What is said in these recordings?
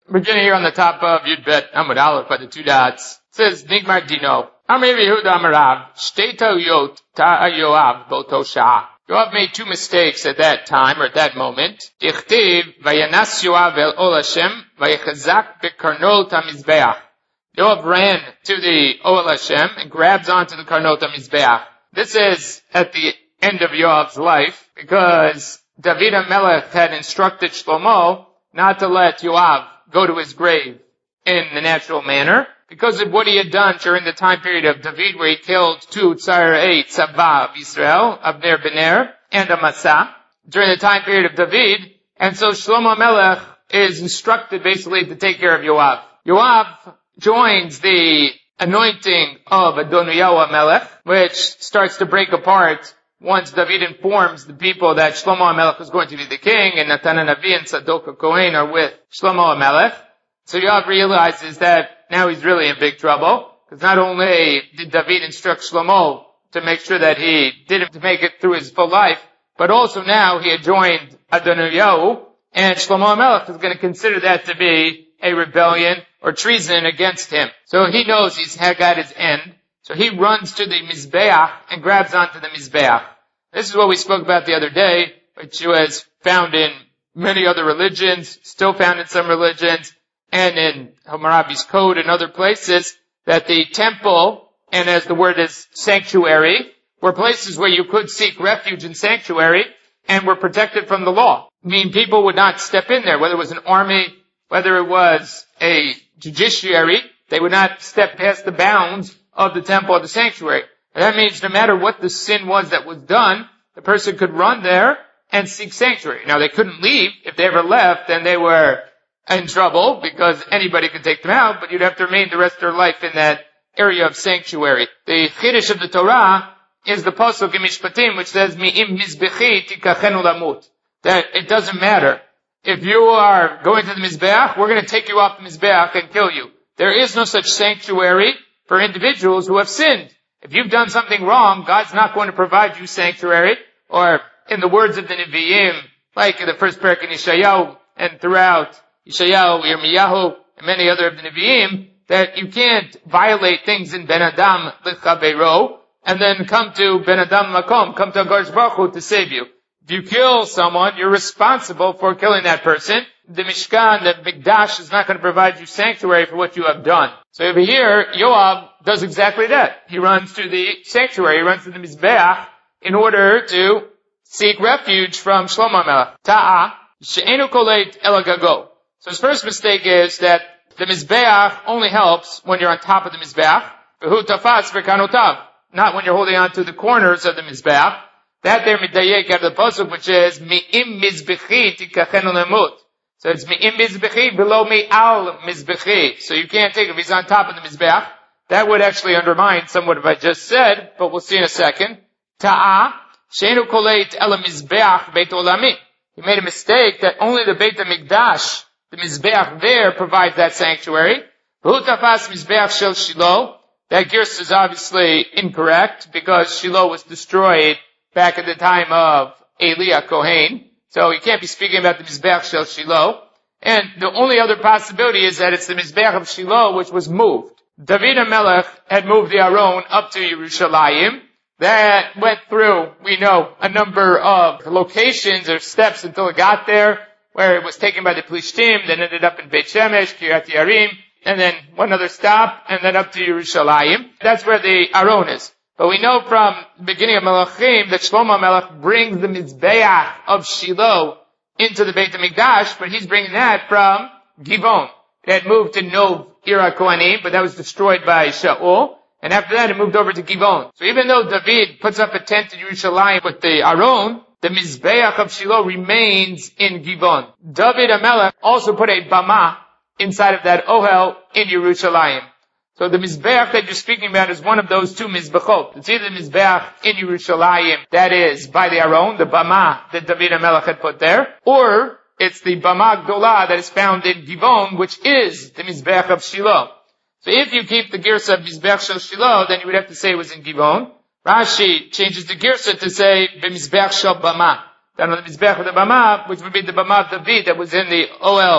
Beginning here on the top of Yud Bet Amud Aleph by the two dots, it says, Nigmar Dino. Amar Yehuda Amarav, Shteta Yot Ta'a Yoav Boto Shah. Yoav made two mistakes at that time, or at that moment. Dichtiv, Vayanas Yoav El Ol Hashem, Vayachazak Bekarnot HaMizbeach. Yoav ran to the Ol Hashem and grabs onto the Karnot HaMizbeach. This is at the end of Yoav's life, because David HaMelech had instructed Shlomo not to let Yoav go to his grave in the natural manner, because of what he had done during the time period of David, where he killed two Tzarei Tzava of Israel, Abner Ben-Ner, and Amasa, during the time period of David. And so Shlomo Melech is instructed basically to take care of Yoav. Yoav joins the anointing of Adoniyahu Melech, which starts to break apart once David informs the people that Shlomo HaMelech is going to be the king, and Natan HaNavi and Tzadok HaKohen are with Shlomo HaMelech. So Yoav realizes that now he's really in big trouble, because not only did David instruct Shlomo to make sure that he didn't make it through his full life, but also now he had joined Adoniyahu, and Shlomo HaMelech is going to consider that to be a rebellion or treason against him. So he knows he's got his end. So he runs to the Mizbeach and grabs onto the Mizbeach. This is what we spoke about the other day, which was found in many other religions, still found in some religions, and in Hammurabi's Code and other places, that the temple, and as the word is sanctuary, were places where you could seek refuge and sanctuary and were protected from the law. I mean, people would not step in there, whether it was an army, whether it was a judiciary, they would not step past the bounds of the temple or the sanctuary. And that means no matter what the sin was that was done, the person could run there and seek sanctuary. Now they couldn't leave. If they ever left, then they were in trouble, because anybody could take them out, but you'd have to remain the rest of their life in that area of sanctuary. The Chiddush of the Torah is the pasuk in Mishpatim, which says, Mi'im mizbechi tikachenu lamut. That it doesn't matter. If you are going to the Mizbeach, we're going to take you off the Mizbeach and kill you. There is no such sanctuary for individuals who have sinned. If you've done something wrong, God's not going to provide you sanctuary, or in the words of the Nevi'im, like in the first parak in Yeshayahu, and throughout Yeshayahu, Yirmiyahu, and many other of the Nevi'im, that you can't violate things in Ben Adam L'Chaveiro, and then come to Ben Adam Makom, come to HaKadosh Baruch Hu to save you. If you kill someone, you're responsible for killing that person. The Mishkan, the Mikdash, is not going to provide you sanctuary for what you have done. So over here, Yoav does exactly that. He runs to the sanctuary, he runs to the Mizbeach, in order to seek refuge from Shlomo Melech. Ta'a, she'enu koleit el gago. So his first mistake is that the Mizbeach only helps when you're on top of the Mizbeach. V'hu tafas v'kanotav. Not when you're holding on to the corners of the Mizbeach. That there midayek out of the pasuk, which is mi'im mizbechi tikachenu lemut. So it's mi'im mizbechi below mi'al mizbechi. So you can't take it if he's on top of the Mizbeach. That would actually undermine somewhat of what I just said, but we'll see in a second. Ta'a, she'enu koleit el mizbeach beit olami. He made a mistake that only the Beit HaMikdash, the Mizbeach there, provides that sanctuary. V'hu tafas mizbeach shel Shiloh. That girsa is obviously incorrect, because Shiloh was destroyed back at the time of Eli Kohen. So he can't be speaking about the Mizbeach Shel Shiloh. And the only other possibility is that it's the Mizbeach of Shiloh which was moved. David HaMelech had moved the Aron up to Yerushalayim. That went through, we know, a number of locations or steps until it got there, where it was taken by the Plishtim, then ended up in Beit Shemesh, Kiryat Yarim, and then one other stop, and then up to Yerushalayim. That's where the Aron is. But we know from the beginning of Melachim that Shlomo Melech brings the Mizbeach of Shiloh into the Beit HaMikdash, but he's bringing that from Givon. It had moved to Nov Ira Kohanim, but that was destroyed by Shaul. And after that, it moved over to Givon. So even though David puts up a tent in Yerushalayim with the Aron, the Mizbeach of Shiloh remains in Givon. David HaMelech also put a Bama inside of that Ohel in Yerushalayim. So the Mizbeach that you're speaking about is one of those two Mizbechot. It's either the Mizbeach in Yerushalayim, that is by the Aron, the Bama that David HaMelech had put there, or it's the Bama Gdolah that is found in Givon, which is the Mizbeach of Shiloh. So if you keep the Girsa of Mizbeach Shel Shiloh, then you would have to say it was in Givon. Rashi changes the Girsa to say B'Mizbeach Shel Bama. Then on the Mizbeach of the Bama, which would be the Bama of David that was in the Ohel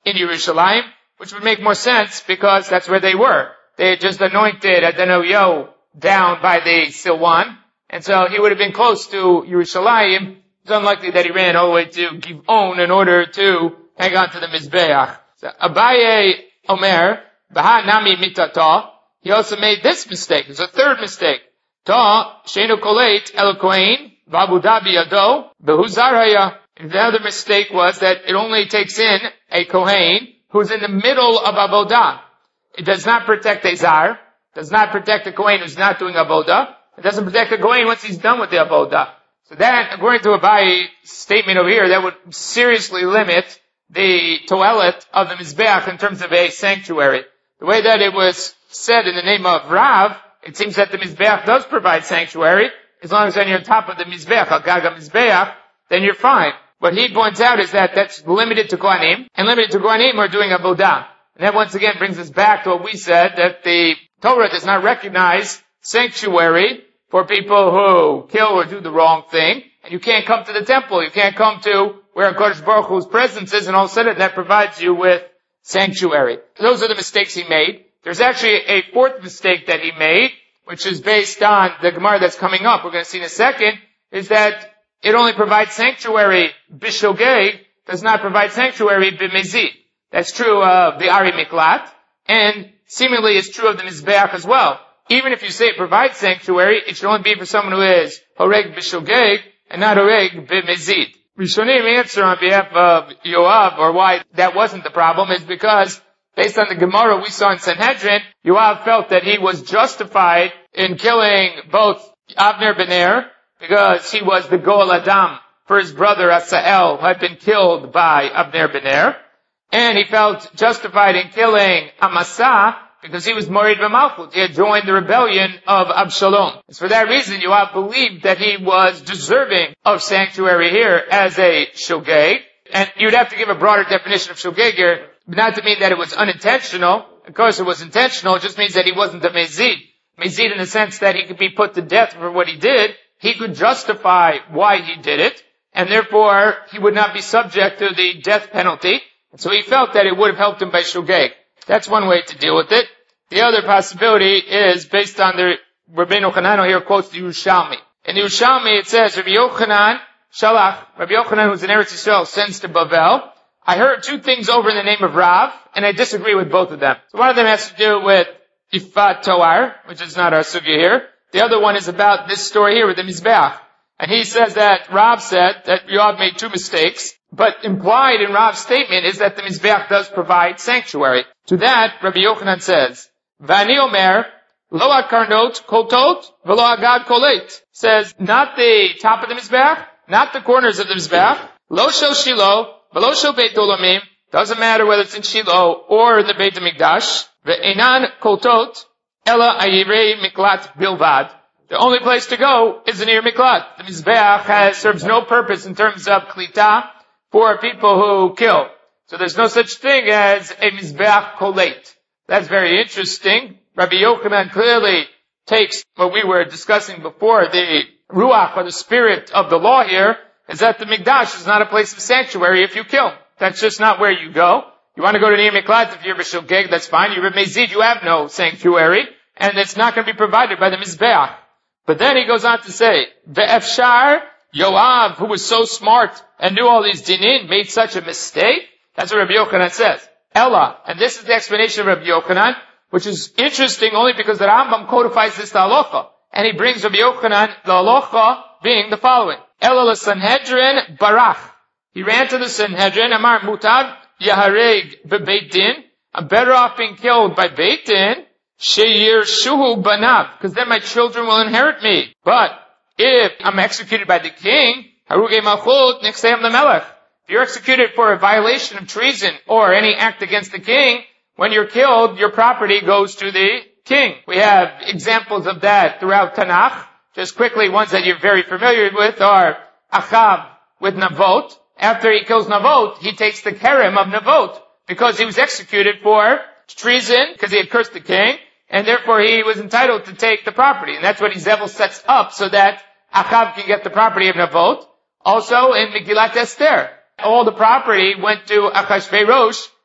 in Yerushalayim, which would make more sense because that's where they were. They had just anointed Adonio down by the Silwan, and so he would have been close to Yerushalayim. It's unlikely that he ran all the way to Giv'on in order to hang on to the Mizbeach. So Abaye Omer, Baha Nami Mitata, he also made this mistake. It's a third mistake. Ta, Sheinu Koleit El Kohen, Vabu Dabi Ado, Behuzaraya. The other mistake was that it only takes in a Kohen who's in the middle of Avodah. It does not protect a Zar, does not protect a Kohen who's not doing Avodah. It doesn't protect a Kohen once he's done with the Avodah. So that, according to Abayi's statement over here, that would seriously limit the toilet of the Mizbeach in terms of a sanctuary. The way that it was said in the name of Rav, it seems that the Mizbeach does provide sanctuary. As long as you're on top of the Mizbeach, Al-Gaga Mizbeach, then you're fine. What he points out is that that's limited to Kohanim, and limited to Kohanim who are doing Avodah. And that once again brings us back to what we said, that the Torah does not recognize sanctuary for people who kill or do the wrong thing. And you can't come to the temple. You can't come to where HaKadosh Baruch Hu's presence is, and all of a sudden that provides you with sanctuary. Those are the mistakes he made. There's actually a fourth mistake that he made, which is based on the Gemara that's coming up. We're going to see in a second, is that it only provides sanctuary b'shogeg, does not provide sanctuary b'mezid. That's true of the Ari Miklat, and seemingly it's true of the Mizbeach as well. Even if you say it provides sanctuary, it should only be for someone who is horeg b'shogeg and not horeg b'mezid. Rishonim answer on behalf of Yoav, or why that wasn't the problem, is because based on the Gemara we saw in Sanhedrin, Yoav felt that he was justified in killing both Avner ben Ner, because he was the Goel Adam for his brother Asael, who had been killed by Avner ben Ner, and he felt justified in killing Amasa because he was Morid B'Malchut. He had joined the rebellion of Absalom. It's for that reason Yoav believed that he was deserving of sanctuary here as a shogeg. And you'd have to give a broader definition of shogeg here, not to mean that it was unintentional. Of course it was intentional, it just means that he wasn't a mezid. Mezid in the sense that he could be put to death for what he did. He could justify why he did it, and therefore he would not be subject to the death penalty. And so he felt that it would have helped him by shogeg. That's one way to deal with it. The other possibility is based on the Rabbeinu Hanano here quotes the Yerushalmi. In the Yerushalmi it says, Rabbi Yochanan Shalach, Rabbi Yochanan who's in Eretz Yisrael sends to Bavel. I heard two things over in the name of Rav, and I disagree with both of them. So one of them has to do with Ifat Toar, which is not our sugya here. The other one is about this story here with the Mizbeach. And he says that Rav said that Yoav made two mistakes, but implied in Rav's statement is that the Mizbeach does provide sanctuary. To that, Rabbi Yochanan says, Vani Omer, Lo HaKarnot koltot, Velo Agad koleit. Says, not the top of the Mizbeach, not the corners of the Mizbeach, Lo Shel Shiloh, Velo Shel Beit Olamim, doesn't matter whether it's in Shiloh or the Beit HaMikdash, Ve'enan koltot, Ela Ayirei Miklat Bilvad. The only place to go is near Miklat. The Mizbeach serves no purpose in terms of Klita for people who kill. So there's no such thing as a Mizbeach koleit. That's very interesting. Rabbi Yochanan clearly takes what we were discussing before, the Ruach, or the spirit of the law here, is that the Mikdash is not a place of sanctuary if you kill. That's just not where you go. You want to go to Nir Miklat, if you're B'Shogeg, that's fine. You're Mezid, you have no sanctuary, and it's not going to be provided by the Mizbeach. But then he goes on to say, Ve'efshar, Yoav, who was so smart and knew all these dinin, made such a mistake? That's what Rabbi Yochanan says. Ella, and this is the explanation of Rabbi Yochanan, which is interesting only because the Rambam codifies this to halacha. And he brings Rabbi Yochanan, the halacha, being the following. Ella l'Sanhedrin barach. He ran to the Sanhedrin, Amar mutav yahareg bebeit din. I'm better off being killed by Beit Din, she'yir shuhu banav, because then my children will inherit me. But if I'm executed by the king, harugei malchut nixayam lemelech. If you're executed for a violation of treason or any act against the king, when you're killed, your property goes to the king. We have examples of that throughout Tanakh. Just quickly, ones that you're very familiar with are Achav with Navot. After he kills Navot, he takes the kerem of Navot because he was executed for treason, because he had cursed the king, and therefore he was entitled to take the property. And that's what Izevel sets up so that Achav can get the property of Navot. Also in Megillat Esther, all the property went to Achashverosh,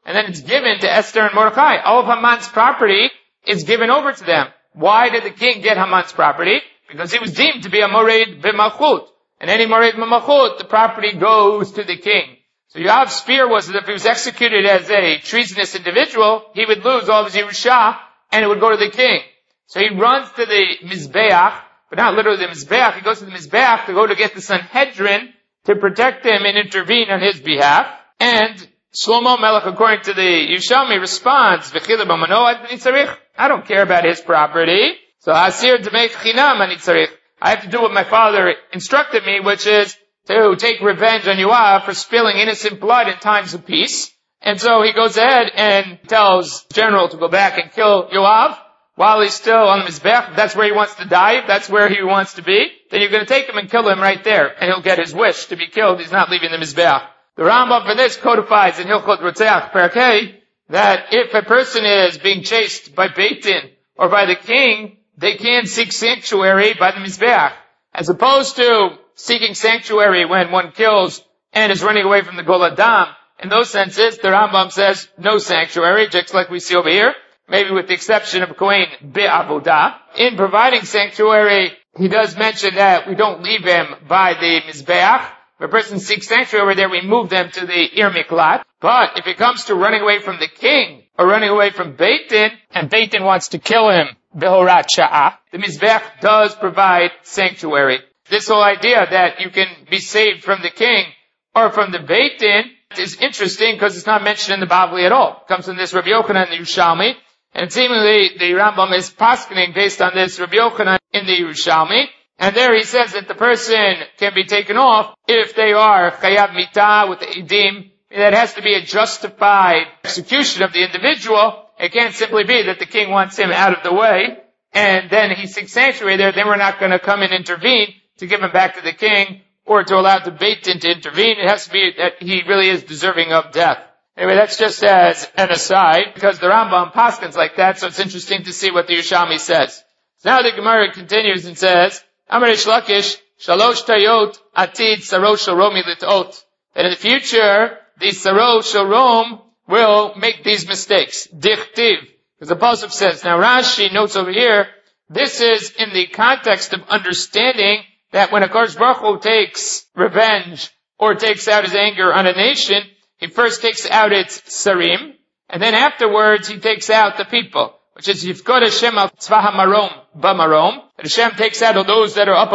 and then it's given to Esther and Mordechai. All of Haman's property is given over to them. Why did the king get Haman's property? Because he was deemed to be a mored b'malchut. And any mored b'malchut, the property goes to the king. So Yoav's fear was that if he was executed as a treasonous individual, he would lose all of his Yerusha, and it would go to the king. So he runs to the Mizbeach, but not literally the Mizbeach. He goes to the Mizbeach to go to get the Sanhedrin to protect him and intervene on his behalf. And Shlomo Melech, according to the Yerushalmi, responds, I don't care about his property. So Asir D'mei Chinam Ani Tzarich. I have to do what my father instructed me, which is to take revenge on Yoav for spilling innocent blood in times of peace. And so he goes ahead and tells the general to go back and kill Yoav while he's still on the Mizbech. If that's where he wants to die, if that's where he wants to be, then you're going to take him and kill him right there, and he'll get his wish to be killed. He's not leaving the Mizbech. The Rambam for this codifies in Hilchot Rotzeach Parakeh that if a person is being chased by Beit Din or by the king, they can seek sanctuary by the Mizbeach, as opposed to seeking sanctuary when one kills and is running away from the Gol Adam. In those senses, the Rambam says no sanctuary, just like we see over here, maybe with the exception of Kohen Be'avodah. In providing sanctuary, he does mention that we don't leave him by the Mizbeach. If a person seeks sanctuary there, we move them to the Ir Miklat. But if it comes to running away from the king or running away from Beit Din, and Beit Din wants to kill him, Behorat Sha'ah, the Mizbeach does provide sanctuary. This whole idea that you can be saved from the king or from the Beit Din is interesting because it's not mentioned in the Bavli at all. It comes from this Rabbi Yochanan in the Yerushalmi, and seemingly the Rambam is paskening based on this Rabbi Yochanan in the Yerushalmi. And there he says that the person can be taken off if they are chayav mitah with the edim. That has to be a justified execution of the individual. It can't simply be that the king wants him out of the way, and then he seeks sanctuary there. Then we're not going to come and intervene to give him back to the king or to allow the Beit Din to intervene. It has to be that he really is deserving of death. Anyway, that's just as an aside, because the Rambam paskins like that, so it's interesting to see what the Yerushalmi says. So now the Gemara continues and says, Amar Reish Lakish, Shalosh Tayot Atid Sarosh Shalomi Lit'ot. That in the future, the Sarosh Shalom will make these mistakes. Dichtiv. Because the Pasuk says, now Rashi notes over here, this is in the context of understanding that when a Kodesh Baruch Hu takes revenge or takes out his anger on a nation, he first takes out its sarim, and then afterwards he takes out the people, which is Yifkod Hashem al Tzva HaMarom B'Marom. Hashem takes out all those that are up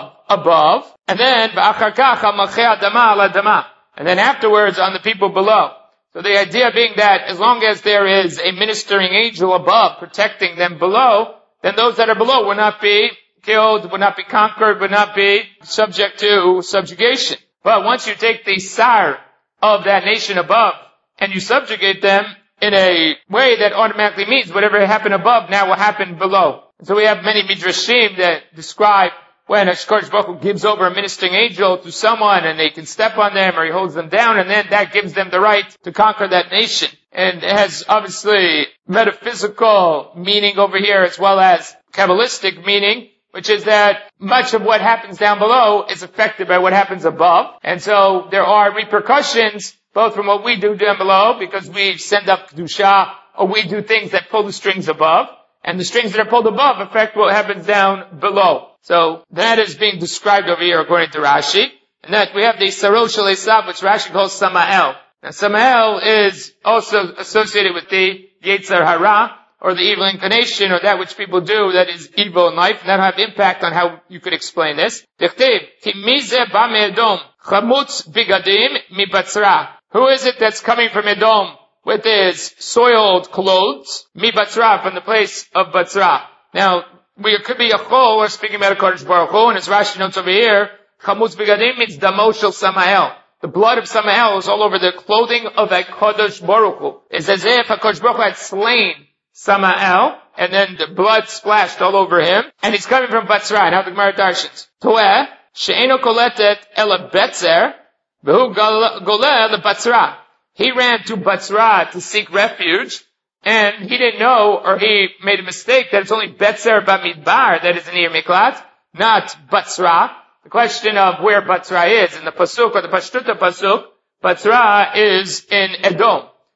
above, and then V'achar Kach al Malchei Adama al Adama, and then afterwards on the people below. So the idea being that as long as there is a ministering angel above protecting them below, then those that are below will not be killed, will not be conquered, will not be subject to subjugation. But once you take the sar of that nation above and you subjugate them in a way that automatically means whatever happened above now will happen below. So we have many midrashim that describe when Kodesh Baruch Hu gives over a ministering angel to someone and they can step on them or he holds them down, and then that gives them the right to conquer that nation. And it has obviously metaphysical meaning over here as well as Kabbalistic meaning, which is that much of what happens down below is affected by what happens above. And so there are repercussions both from what we do down below because we send up Kedusha or we do things that pull the strings above. And the strings that are pulled above affect what happens down below. So that is being described over here according to Rashi. And that we have the Sarosh Shel Esav, which Rashi calls Samael. Now Samael is also associated with the Yetzer Hara, or the evil inclination, or that which people do that is evil in life, and that will have impact on how you could explain this. Dichtiv, Ki mize ba me'edom, chamutz bigadim mi Batzra. Who is it that's coming from Edom with his soiled clothes? Mi Batzra, from the place of Batzra. Now, it could be a chol, we're speaking about a Kodesh Baruch Hu, and as Rashi notes over here, chamutz bigadim means damo shel Samael. The blood of Samael is all over the clothing of a Kodesh Baruch Hu. It's as if a Kodesh Baruch Hu had slain Samael, and then the blood splashed all over him, and he's coming from Batzra. Now the Gemara darshans. Toeh, she'eno koletet ela betzer, v'hu goleh le Batzra. He ran to Batzra to seek refuge, and he didn't know, or he made a mistake, that it's only Betzer Bamidbar that is in Ir Miklat, not Batzra. The question of where Batzra is, in the Pasuk, or the Pashtuta Pasuk, Batzra is in Edom.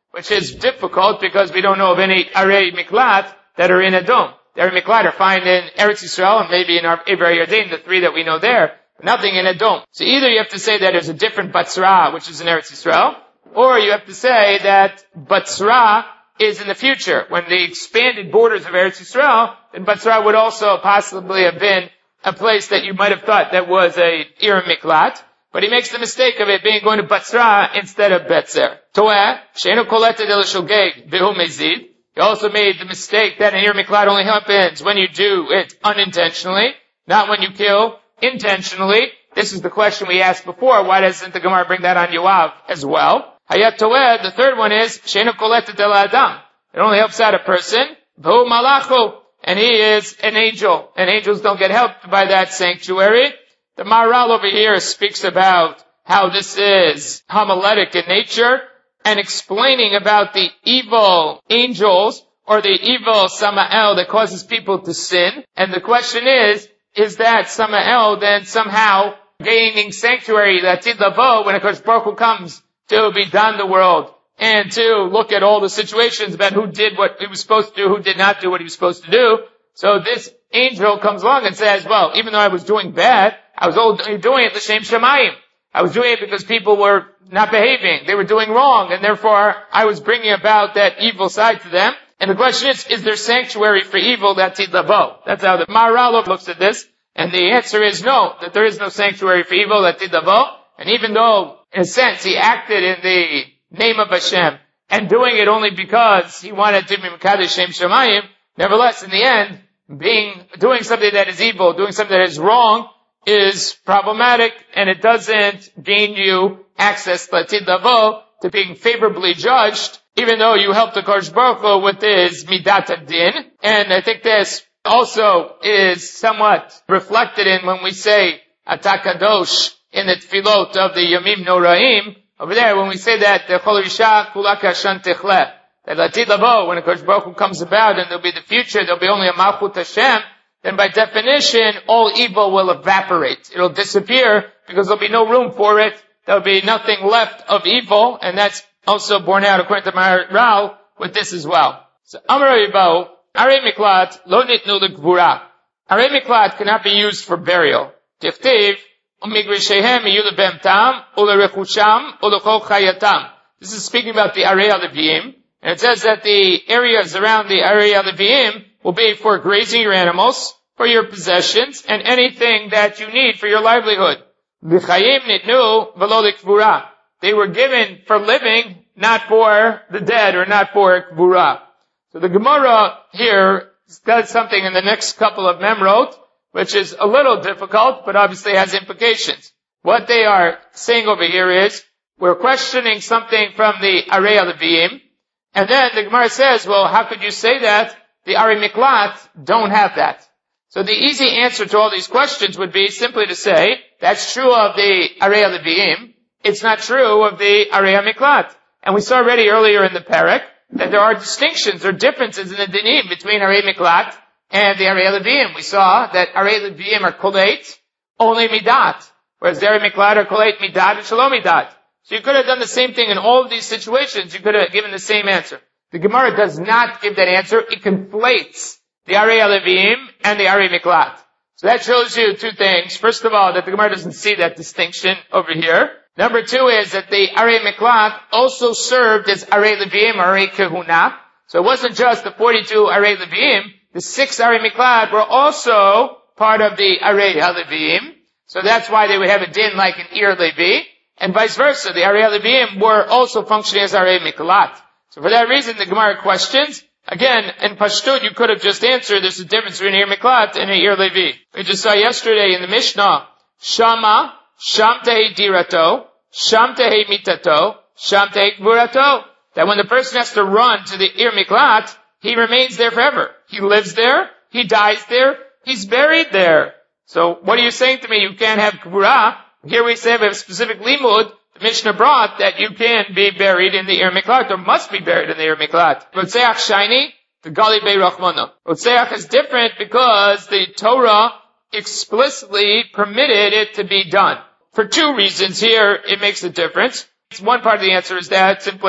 which is difficult because we don't know of any Arei Miklat that are in Edom. The Arei Miklat are found in Eretz Yisrael and maybe in Ever Yarden, the three that we know there, nothing in Edom. So either you have to say that there's a different Batzra, which is in Eretz Yisrael, or you have to say that Batzra is in the future. When the expanded borders of Eretz Yisrael, then Batzra would also possibly have been a place that you might have thought that was a Ir Miklat, but he makes the mistake of it being going to Batzra instead of Betzer. Toeh, she'enu koletet el shogeg v'hu mezid. He also made the mistake that an Ir Miklat only happens when you do it unintentionally, not when you kill intentionally. This is the question we asked before. Why doesn't the Gemara bring that on Yoav as well? Hayat Toeh, the third one is, she'enu koletet el adam. It only helps out a person. V'hu malachu. And he is an angel. And angels don't get helped by that sanctuary. The Maharal over here speaks about how this is homiletic in nature and explaining about the evil angels or the evil Samael that causes people to sin. And the question is that Samael then somehow gaining sanctuary, that Tidlavo, when HaKadosh Baruch Hu comes to be done the world and to look at all the situations about who did what he was supposed to do, who did not do what he was supposed to do. So this angel comes along and says, well, even though I was doing bad, I was only doing it l'shem shamayim. I was doing it because people were not behaving. They were doing wrong, and therefore I was bringing about that evil side to them. And the question is there sanctuary for evil that tidlavo? That's how the Maharal looks at this. And the answer is no, that there is no sanctuary for evil that tidlavo. And even though, in a sense, he acted in the name of Hashem, and doing it only because he wanted to be Mekadesh Shem Shamayim, nevertheless, in the end, doing something that is evil, doing something that is wrong, is problematic, and it doesn't gain you access to Tidlavo, to being favorably judged, even though you helped the Kodesh Baruch Hu with his Midat Din. And I think this also is somewhat reflected in when we say Atakadosh in the Tfilot of the Yomim Noraim. Over there, when we say that the Chol Risha Kulaka Shan Techleh, that Latid Lavo, when a Kodesh Baruch Hu comes about and there'll be the future, there'll be only a Malchut Hashem, then by definition, all evil will evaporate. It'll disappear because there'll be no room for it. There'll be nothing left of evil, and that's also borne out according to Maharal with this as well. So, Amar Yibau, Arei Miklat, Lo Nitnu L'Gvura. Arei Miklat cannot be used for burial. Tiftiv, Umigrishehem Yulu Bemtam, Ulerechusham, Ulechol Chayatam. This is speaking about the Arei Leviim. And it says that the areas around the Arei Leviim will be for grazing your animals, for your possessions, and anything that you need for your livelihood. L'chayim nitnu v'lo l'kvura. They were given for living, not for the dead or not for kvura. So the Gemara here does something in the next couple of memrot, which is a little difficult, but obviously has implications. What they are saying over here is, we're questioning something from the Arei Leviim, and then the Gemara says, well, how could you say that? The Arei Miklat don't have that. So the easy answer to all these questions would be simply to say, that's true of the Arei Leviim, it's not true of the Arei Miklat. And we saw already earlier in the Perek that there are distinctions or differences in the dinim between Arei Miklat and the Arei Leviim. We saw that Arei Leviim are koleit, only midat, whereas the Arei Miklat are koleit midat and shalom midat. So you could have done the same thing in all of these situations. You could have given the same answer. The Gemara does not give that answer. It conflates the Arei Leviim and the Arei Miklat. So that shows you two things. First of all, that the Gemara doesn't see that distinction over here. Number two is that the Arei Miklat also served as Arei Leviim, Arei Kehuna. So it wasn't just the 42 Arei Leviim. The 6 Arei Miklat were also part of the Arei Leviim. So that's why they would have a din like an Ir Levi. And vice versa, the Arei Leviim were also functioning as Arei Miklat. So for that reason, the Gemara questions. Again, in Pashtut, you could have just answered there's a difference between Ir Miklat and Ir Levi. We just saw yesterday in the Mishnah, Shama, Sham Tehi Dirato, Sham Tehi Mitato, Sham Tehi Gvurato. That when the person has to run to the Ir Miklat, he remains there forever. He lives there, he dies there, he's buried there. So what are you saying to me? You can't have Gvura. Here we say we have a specific limud. The Mishnah brought that you can be buried in the Ir Miklat, or must be buried in the Ir Miklat. Rotzeach Shaini, the Gali Bei Rachmana. Rotzeach is different because the Torah explicitly permitted it to be done. For two reasons here, it makes a difference. One part of the answer is that simply,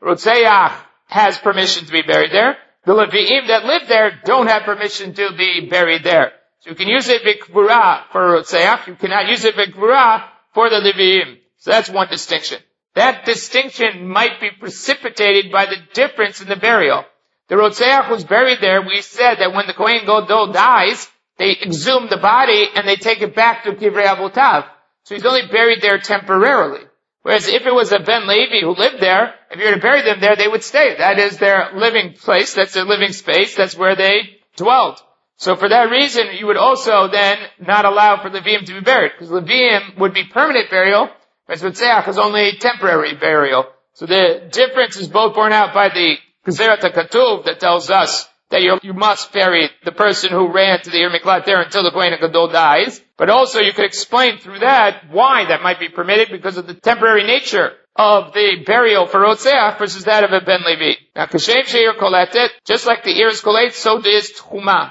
Rotzeach has permission to be buried there. The Levi'im that live there don't have permission to be buried there. So you can use it v'kvura for Rotzeach. You cannot use it v'kvura for the Levi'im. So that's one distinction. That distinction might be precipitated by the difference in the burial. The Rotzeach was buried there. We said that when the Kohen Gadol dies, they exhume the body and they take it back to Kivrei Avotav. So he's only buried there temporarily. Whereas if it was a Ben Levi who lived there, if you were to bury them there, they would stay. That is their living place. That's their living space. That's where they dwelled. So for that reason, you would also then not allow for Leviim to be buried. Because Leviim would be permanent burial, whereas Rotzeach is only temporary burial. So the difference is both borne out by the Gezerat HaKatuv that tells us that you must bury the person who ran to the Ir Miklat there until the Kohen Gadol dies. But also you could explain through that why that might be permitted because of the temporary nature of the burial for Rotzeach versus that of a Ben Levi. Now, Kashem She'ir Koletet, just like the ear is kolet, so is Tchuma.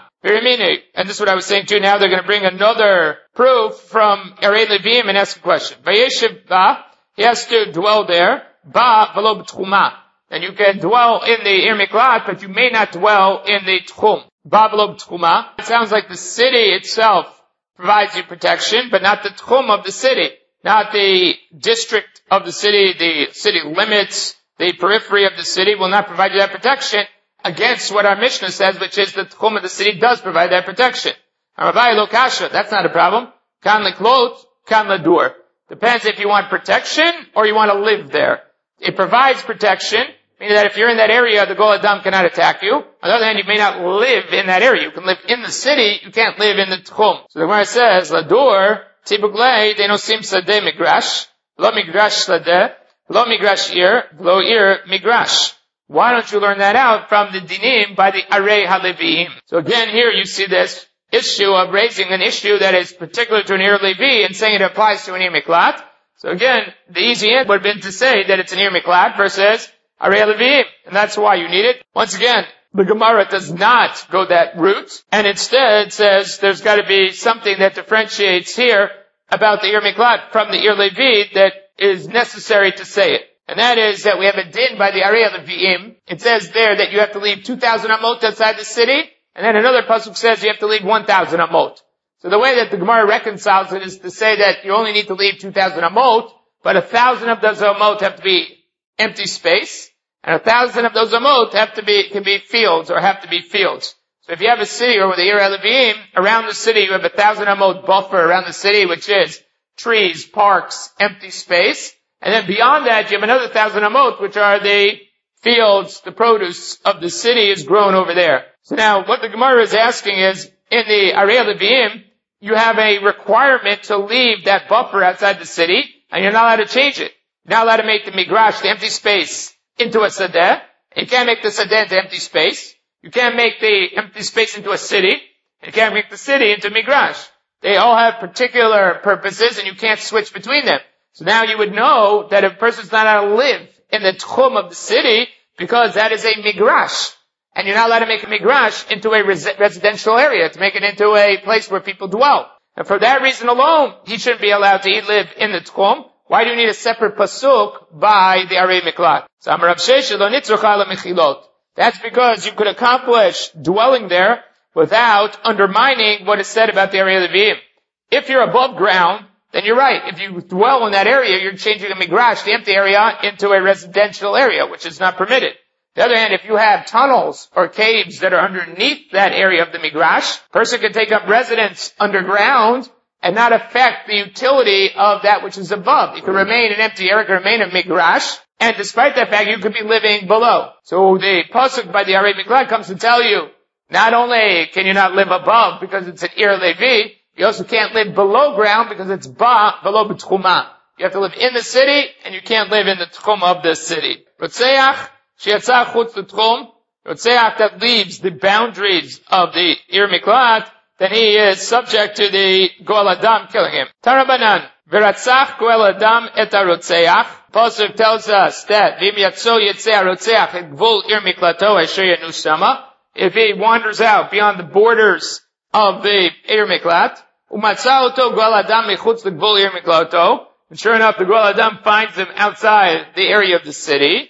And this is what I was saying to you. Now they're going to bring another proof from Erei Leviim and ask a question. Vayeshev Ba, he has to dwell there. Ba v'lo b'tchuma. And you can dwell in the Ir Miklat, but you may not dwell in the Tchum. Ba v'lo b'tchuma. It sounds like the city itself provides you protection, but not the Tchum of the city. Not the district of the city limits, the periphery of the city will not provide you that protection against what our Mishnah says, which is the Tchum of the city does provide that protection. Harabai lo kasha, that's not a problem. Kan liklot, kan ladur. Depends if you want protection or you want to live there. It provides protection, meaning that if you're in that area, the Gol Adam cannot attack you. On the other hand, you may not live in that area. You can live in the city, you can't live in the Tchum. So the Gemara says, ladur, tibuglei, denosim sadeh migrash, lo migrash sadeh, lo migrash ir, lo ir migrash. Why don't you learn that out from the dinim by the Arei HaLeviim? So again, here you see this issue of raising an issue that is particular to an Ir Levi and saying it applies to an Ir Miklat. So again, the easy answer would have been to say that it's an Ir Miklat versus Arei HaLeviim. And that's why you need it. Once again, the Gemara does not go that route, and instead says there's got to be something that differentiates here about the Ir Miklat from the Ir Levi that is necessary to say it. And that is that we have a din by the Arei HaLeviim. It says there that you have to leave 2,000 amot outside the city, and then another pasuk says you have to leave 1,000 amot. So the way that the Gemara reconciles it is to say that you only need to leave 2,000 amot, but 1,000 of those amot have to be empty space, and 1,000 of those amot can be fields, or have to be fields. So if you have a city, or with the Ir HaLeviim, around the city you have 1,000 amot buffer around the city, which is trees, parks, empty space. And then beyond that, you have another 1,000 amot, which are the fields, the produce of the city is grown over there. So now, what the Gemara is asking is, in the Arei HaLeviim, you have a requirement to leave that buffer outside the city, and you're not allowed to change it. You're not allowed to make the migrash, the empty space, into a sadeh. You can't make the sadeh into empty space. You can't make the empty space into a city. You can't make the city into migrash. They all have particular purposes, and you can't switch between them. So now you would know that if a person's not allowed to live in the tchum of the city, because that is a migrash. And you're not allowed to make a migrash into a residential area, to make it into a place where people dwell. And for that reason alone, he shouldn't be allowed to live in the tchum. Why do you need a separate pasuk by the Arei Miklat? So Amar Rav Sheshet lo nitzrocha la mechilot. That's because you could accomplish dwelling there without undermining what is said about the Arei Leviim. If you're above ground, then you're right. If you dwell in that area, you're changing a migrash, the empty area, into a residential area, which is not permitted. On the other hand, if you have tunnels or caves that are underneath that area of the migrash, a person can take up residence underground and not affect the utility of that which is above. It can remain an empty area, it can remain a migrash, and despite that fact, you could be living below. So the pasuk by the Arei Miklat comes to tell you, not only can you not live above because it's an Ir Levi, you also can't live below ground because it's ba below b'tchuma. You have to live in the city, and you can't live in the tchum of the city. Rotzeach sheyatzah chutz l'tchum, Rotzeach that leaves the boundaries of the Ir Miklat, then he is subject to the Goel Adam killing him. Tarabanan v'ratzach Goel Adam et harotzeach. Pasuk tells us that v'im yatzo yitzeh harotzeach et gvul Ir Miklato asher yanu shama. If he wanders out beyond the borders of the Ir Miklat, umatzah oto Goel Adam mechutz l'gvul Ir Miklato, and sure enough, the Goel Adam finds him outside the area of the city.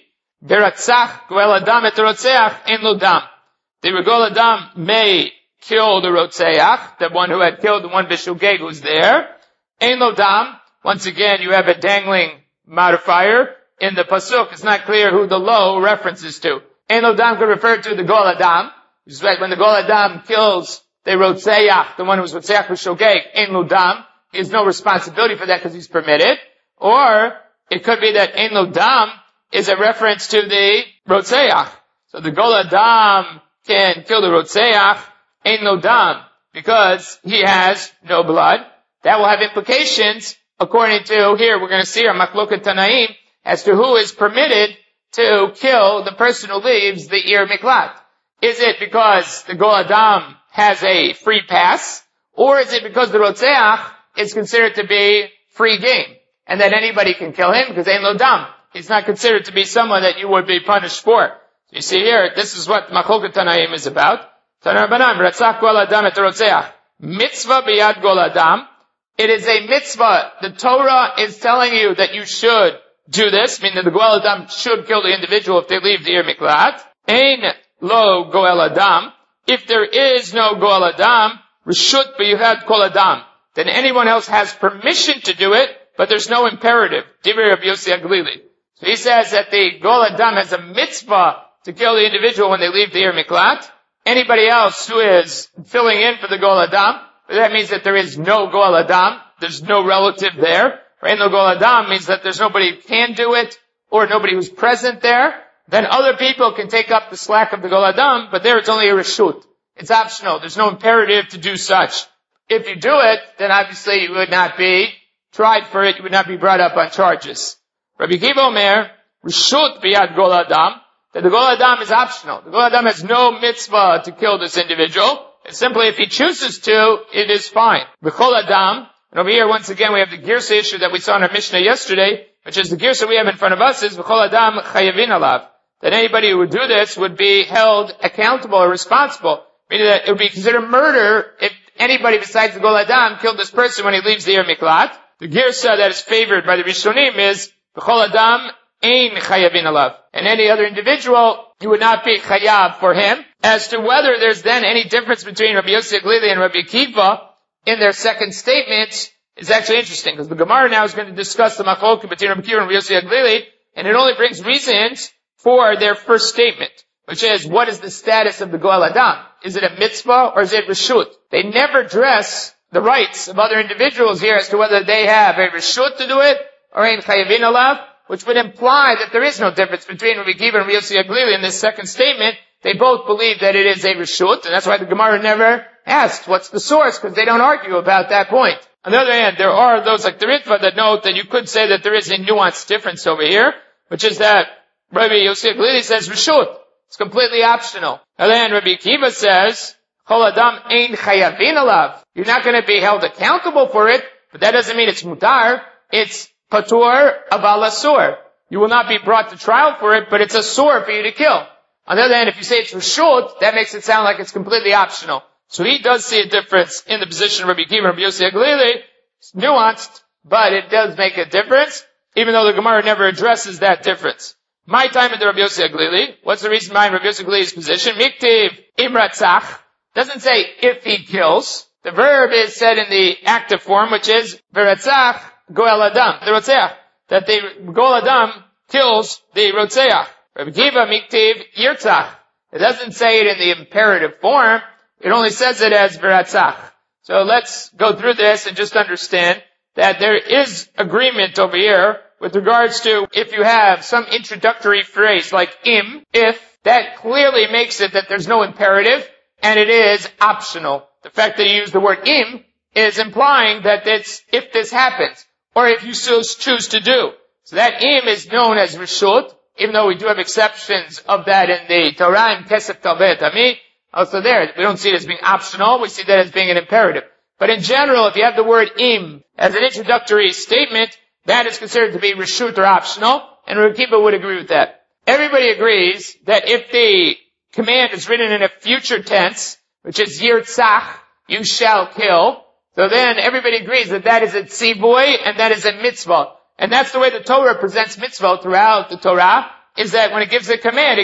Veratzach goel adam et rotzeach ein lo dam. The goel adam may kill the rotzeach, the one who had killed the one b'shogeg who's there. Ein lo dam. Once again, you have a dangling modifier in the pasuk. It's not clear who the lo references to. Ein lo dam could refer to the goel adam. Which is right, when the goel adam kills the rotzeach, the one who's rotzeach b'shogeg, ein lo dam. He has no responsibility for that because he's permitted. Or it could be that ein lo dam is a reference to the rotzeach. So the goel adam can kill the rotzeach, ein lo dam, because he has no blood. That will have implications according to, here we're going to see our machloket tanaim, as to who is permitted to kill the person who leaves the Ir Miklat. Is it because the goel adam has a free pass, or is it because the rotzeach is considered to be free game, and that anybody can kill him because ein lo dam? He's not considered to be someone that you would be punished for. So you see here, this is what machloket tanaim is about. Tanar Banan, Ratzach goel adam et rotzeach. Mitzvah biyad goel adam. It is a mitzvah. The Torah is telling you that you should do this, meaning that the goel adam should kill the individual if they leave the Ir Miklat. Ein lo goel adam. If there is no goel adam, reshut biyad kol adam, then anyone else has permission to do it, but there's no imperative. Divrei Rabbi Yossi HaGlili. So he says that the goel adam has a mitzvah to kill the individual when they leave the Ir Miklat. Anybody else who is filling in for the goel adam, that means that there is no goel adam, there's no relative there. Right? No goel adam means that there's nobody who can do it, or nobody who's present there. Then other people can take up the slack of the goel adam, but there it's only a reshut. It's optional. There's no imperative to do such. If you do it, then obviously you would not be tried for it, you would not be brought up on charges. Rabbi Akiva Omer, reshut biyad goel adam, that the goel adam is optional. The goel adam has no mitzvah to kill this individual. It's simply if he chooses to, it is fine. B'chol adam, and over here once again we have the girsa issue that we saw in our Mishnah yesterday, which is the girsa we have in front of us is b'chol adam chayavin alav. That anybody who would do this would be held accountable or responsible. Meaning that it would be considered murder if anybody besides the goel adam killed this person when he leaves the Ir Miklat. The girsa that is favored by the Rishonim is b'chol adam ein chayavin alav. And any other individual, you would not be chayav for him. As to whether there's then any difference between Rabbi Yossi HaGlili and Rabbi Akiva in their second statement is actually interesting, because the Gemara now is going to discuss the machloket between Rabbi Akiva and Rabbi Yossi HaGlili, and it only brings reasons for their first statement, which is, what is the status of the goel adam? Is it a mitzvah or is it reshut? They never address the rights of other individuals here as to whether they have a reshut to do it or ein chayavin alav, which would imply that there is no difference between Rabbi Akiva and Rabbi Yossi HaGlili in this second statement. They both believe that it is a reshut, and that's why the Gemara never asked what's the source, because they don't argue about that point. On the other hand, there are those like the Ritva that note that you could say that there is a nuanced difference over here, which is that Rabbi Yossi HaGlili says reshut. It's completely optional. And then Rabbi Akiva says, Chol adam ein chayavin alav. You're not going to be held accountable for it, but that doesn't mean it's mutar. It's patur aval asur. You will not be brought to trial for it, but it's asur for you to kill. On the other hand, if you say it's reshut, that makes it sound like it's completely optional. So he does see a difference in the position of Rabbi Akiva and Rabbi Yossi HaGlili. It's nuanced, but it does make a difference, even though the Gemara never addresses that difference. My time in the Rabbi Yossi HaGlili. What's the reason behind Rabbi Yossi HaGlili's position? Miktiv imratzach. Doesn't say if he kills. The verb is said in the active form, which is veratzach goel adam. The rotzeach. That the goel adam kills the rotzeach. Rabbi Akiva miktiv yirtzach. It doesn't say it in the imperative form. It only says it as veratzach. So let's go through this and just understand that there is agreement over here with regards to if you have some introductory phrase like if, that clearly makes it that there's no imperative and it is optional. The fact that you use the word is implying that it's if this happens or if you so choose to do. So that is known as reshut, even though we do have exceptions of that in the Torah and Kesef Talveh Tami. Also there, we don't see it as being optional, we see that as being an imperative. But in general, if you have the word as an introductory statement, that is considered to be reshut or optional, and Rabbi Akiva would agree with that. Everybody agrees that if the command is written in a future tense, which is yirtzach, you shall kill, so then everybody agrees that that is a tzivoy and that is a mitzvah. And that's the way the Torah presents mitzvah throughout the Torah, is that when it gives a command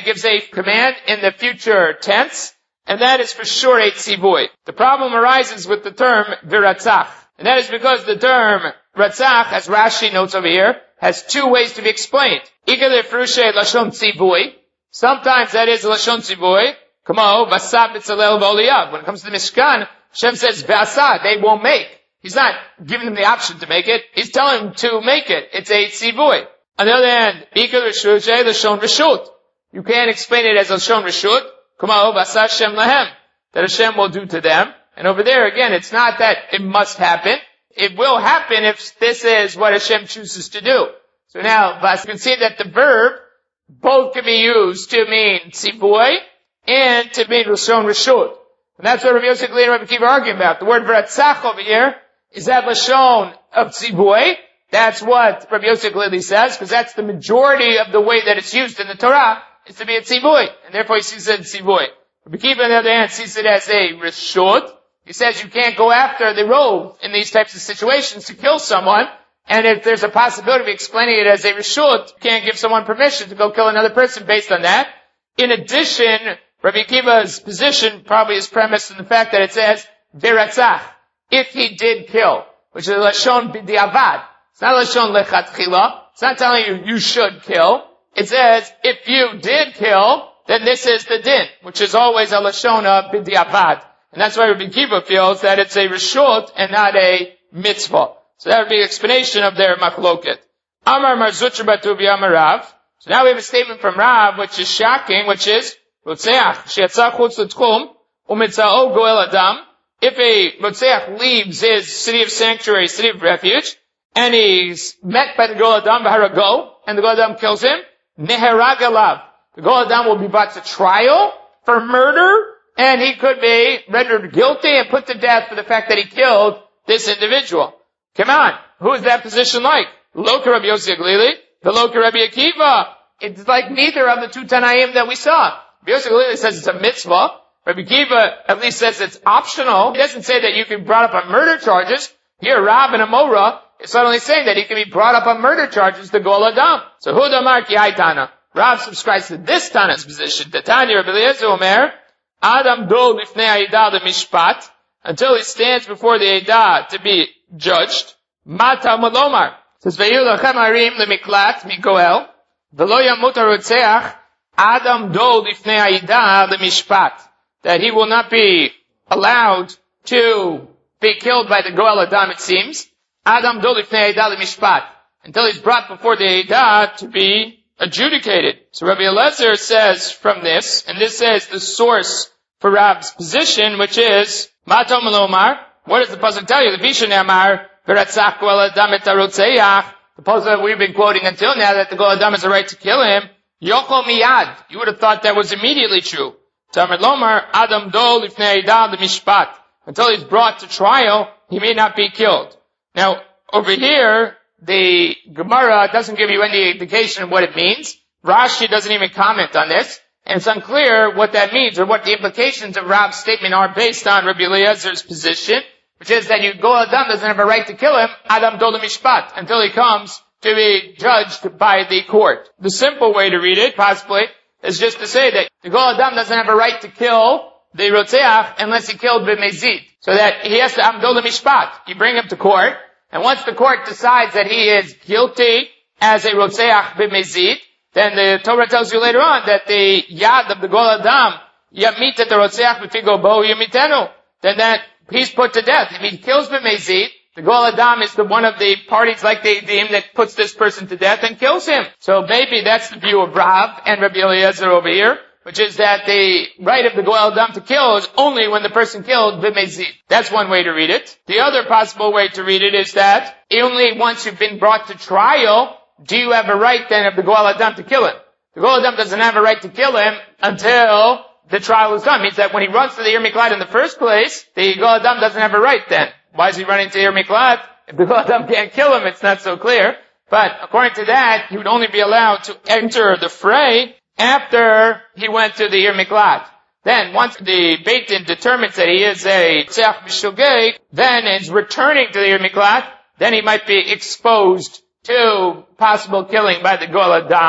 in the future tense, and that is for sure a tzivui. The problem arises with the term viratzach, and that is because the term ratzach, as Rashi notes over here, has two ways to be explained. Ikar lefrushe lashon tzivui. Sometimes that is lashon tzivui. Kamo vasab b'tzalel v'oliyav. When it comes to the Mishkan, Hashem says v'asad, they won't make. He's not giving them the option to make it. He's telling them to make it. It's a tzivui. On the other hand, ikar lefrushe lashon reshut. You can't explain it as lashon reshut. Kamo vasad Hashem lahem. That Hashem will do to them. And over there, again, it's not that it must happen. It will happen if this is what Hashem chooses to do. So now, you can see that the verb both can be used to mean tzivui and to mean lashon reshut. And that's what Rabbi Yossi Glili and Rabbi Akiva are arguing about. The word v'ratzach over here is that lashon of tzivui. That's what Rabbi Yossi Glili says, because that's the majority of the way that it's used in the Torah, is to be a tzivui. And therefore he sees it as tzivui. Rabbi Akiva, on the other hand, sees it as a reshut. He says you can't go after the rove in these types of situations to kill someone, and if there's a possibility of explaining it as a reshut, you can't give someone permission to go kill another person based on that. In addition, Rabbi Akiva's position probably is premised on the fact that it says v'ratzach, if he did kill, which is lashon b'diavad. It's not lashon lechatchila. It's not telling you should kill. It says if you did kill, then this is the din, which is always a lashon of b'diavad. And that's why Rabbi Akiva feels that it's a reshut and not a mitzvah. So that would be an explanation of their machloket. Amar Mar Zutra bar Tuvia Amar Rav. So now we have a statement from Rav, which is shocking, which is, Rotzeach, she'yatzah chutz l'tchum, u'mitza'o goel adam. If a Rotzeach leaves his city of sanctuary, city of refuge, and he's met by the goel adam v'harago, and the goel adam kills him, neherag alav. The goel adam will be brought to trial for murder, and he could be rendered guilty and put to death for the fact that he killed this individual. Come on, who is that position like? Loka Rabbi Yossi Glili, the Loka Rabbi Akiva. It's like neither of the two Tanaim that we saw. Rabbi Yossi Glili says it's a mitzvah. Rabbi Akiva at least says it's optional. He doesn't say that you can be brought up on murder charges. Here, Rav and Amora is suddenly saying that he can be brought up on murder charges to Gol Adam. So Hudamar Ki Tana. Rav subscribes to this Tana's position. Tanya Rabbi Eliezer Omer, Adam do lifnei Aidah the mishpat, until he stands before the Aidah to be judged. Mata malomar. Says, Ve'yu lachem harim lemiklat mikoel, v'lo yamut harotzeach, Adam do lifnei Aidah the mishpat. That he will not be allowed to be killed by the Goel Adam, it seems. Adam do lifnei Aidah the mishpat. Until he's brought before the Aidah to be adjudicated. So Rabbi Eliezer says from this, and this is the source for Rav's position, which is, Matom Malomar, what does the pasuk tell you? The Vishan Amar, V'ratzach Goel Adam et harotzeach, the pasuk that we've been quoting until now, that the Goel Adam has a right to kill him, Yochol miyad. You would have thought that was immediately true. Tamar Lomar, Adam do lifnei Aidah the mishpat. Until he's brought to trial, he may not be killed. Now, over here, the Gemara doesn't give you any indication of what it means. Rashi doesn't even comment on this. And it's unclear what that means or what the implications of Rav's statement are based on Rabbi Eliezer's position, which is that Goel Adam doesn't have a right to kill him, Adam do mishpat, until he comes to be judged by the court. The simple way to read it, possibly, is just to say that the Goel Adam doesn't have a right to kill the Rotzeach unless he killed b'mezid. So that he has to Amdo mishpat. You bring him to court, and once the court decides that he is guilty as a Rotzeach b'mezid, then the Torah tells you later on that the Yad of the Goel Adam, Yamit et Rotzeach b'figo bo yamitenu, then that he's put to death. If he kills b'mezid, the Goel Adam is one of the parties like the Eidim that puts this person to death and kills him. So maybe that's the view of Rav and Rabbi Eliezer over here, which is that the right of the Goel Adam to kill is only when the person killed b'mezid. That's one way to read it. The other possible way to read it is that only once you've been brought to trial do you have a right then of the Goel Adam to kill him. The Goel Adam doesn't have a right to kill him until the trial is done. It means that when he runs to the Ir Miklat in the first place, the Goel Adam doesn't have a right then. Why is he running to Ir Miklat? If the Goel Adam can't kill him, it's not so clear. But according to that, he would only be allowed to enter the fray after he went to the Ir Miklat. Then, once the Beit Din determines that he is a Tzach B'Shogeg, then is returning to the Ir Miklat, then he might be exposed to possible killing by the Goel Adam.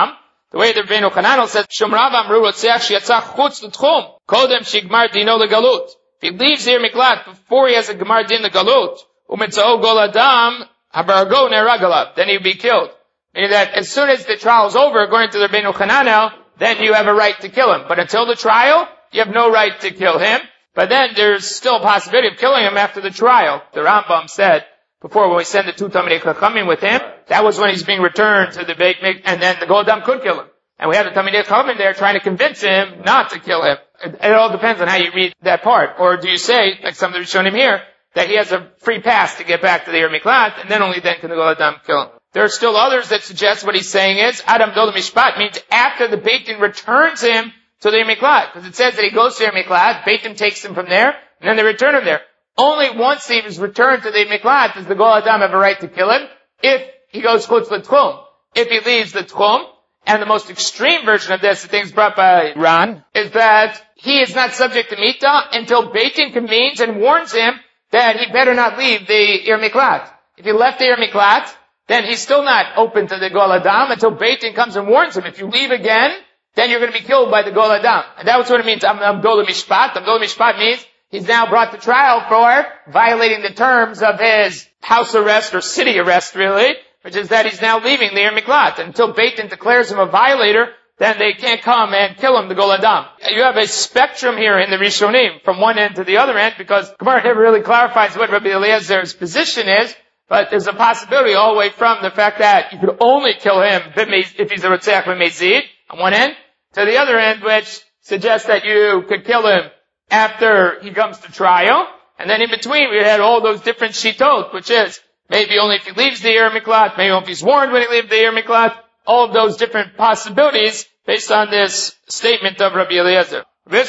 The way the Rabbeinu Hananel says, Shomrav Amru Rotzeach Sheyatzach Chutz L'Tchum, Kodem Shigmar Dino L'Galut. If he leaves the Ir Miklat before he has a Gemar Din L'Galut, U'Mitzao Gol Adam, Habarago Neragalav, then he'll be killed. Meaning that as soon as the trial is over, according to the Rabbeinu Hananel, then you have a right to kill him. But until the trial, you have no right to kill him. But then there's still a possibility of killing him after the trial. The Rambam said before, when we send the two Talmidei Chachamim with him, that was when he's being returned to the Beit Mikdash, and then the Gol Adam could kill him. And we have the Talmidei Chachamim there trying to convince him not to kill him. It all depends on how you read that part. Or do you say, like some of the Rishonim here, that he has a free pass to get back to the Ir Miklat, and then only then can the Gol Adam kill him. There are still others that suggest what he's saying is, Adam Dol Mishpat means after the Beit Din returns him to the Ir Miklat. Because it says that he goes to Ir Miklat, Beit Din takes him from there, and then they return him there. Only once he was returned to the Ir Miklat does the Gol Adam have a right to kill him, if he goes Chutz L'Tchum. If he leaves the Tchum, and the most extreme version of this, the things brought by Ran, is that he is not subject to Mita until Beit Din convenes and warns him that he better not leave the Ir Miklat. If he left the Ir Miklat, then he's still not open to the Gol Adam until Beit Din comes and warns him. If you leave again, then you're going to be killed by the Gol Adam. And that's what it means, Amdol Mishpat. Amdol Mishpat means he's now brought to trial for violating the terms of his house arrest or city arrest, really, which is that he's now leaving the Ir Miklat. Until Beit Din declares him a violator, then they can't come and kill him, the Gol Adam. You have a spectrum here in the Rishonim, from one end to the other end, because Gemara never really clarifies what Rabbi Eliezer's position is, but there's a possibility all the way from the fact that you could only kill him if he's a Rotzeach B'Mezid, on one end, to the other end, which suggests that you could kill him after he comes to trial, and then in between we had all those different shitot, which is maybe only if he leaves the Ir Miklat, maybe only if he's warned when he leaves the Ir Miklat, all of those different possibilities based on this statement of Rabbi Eliezer.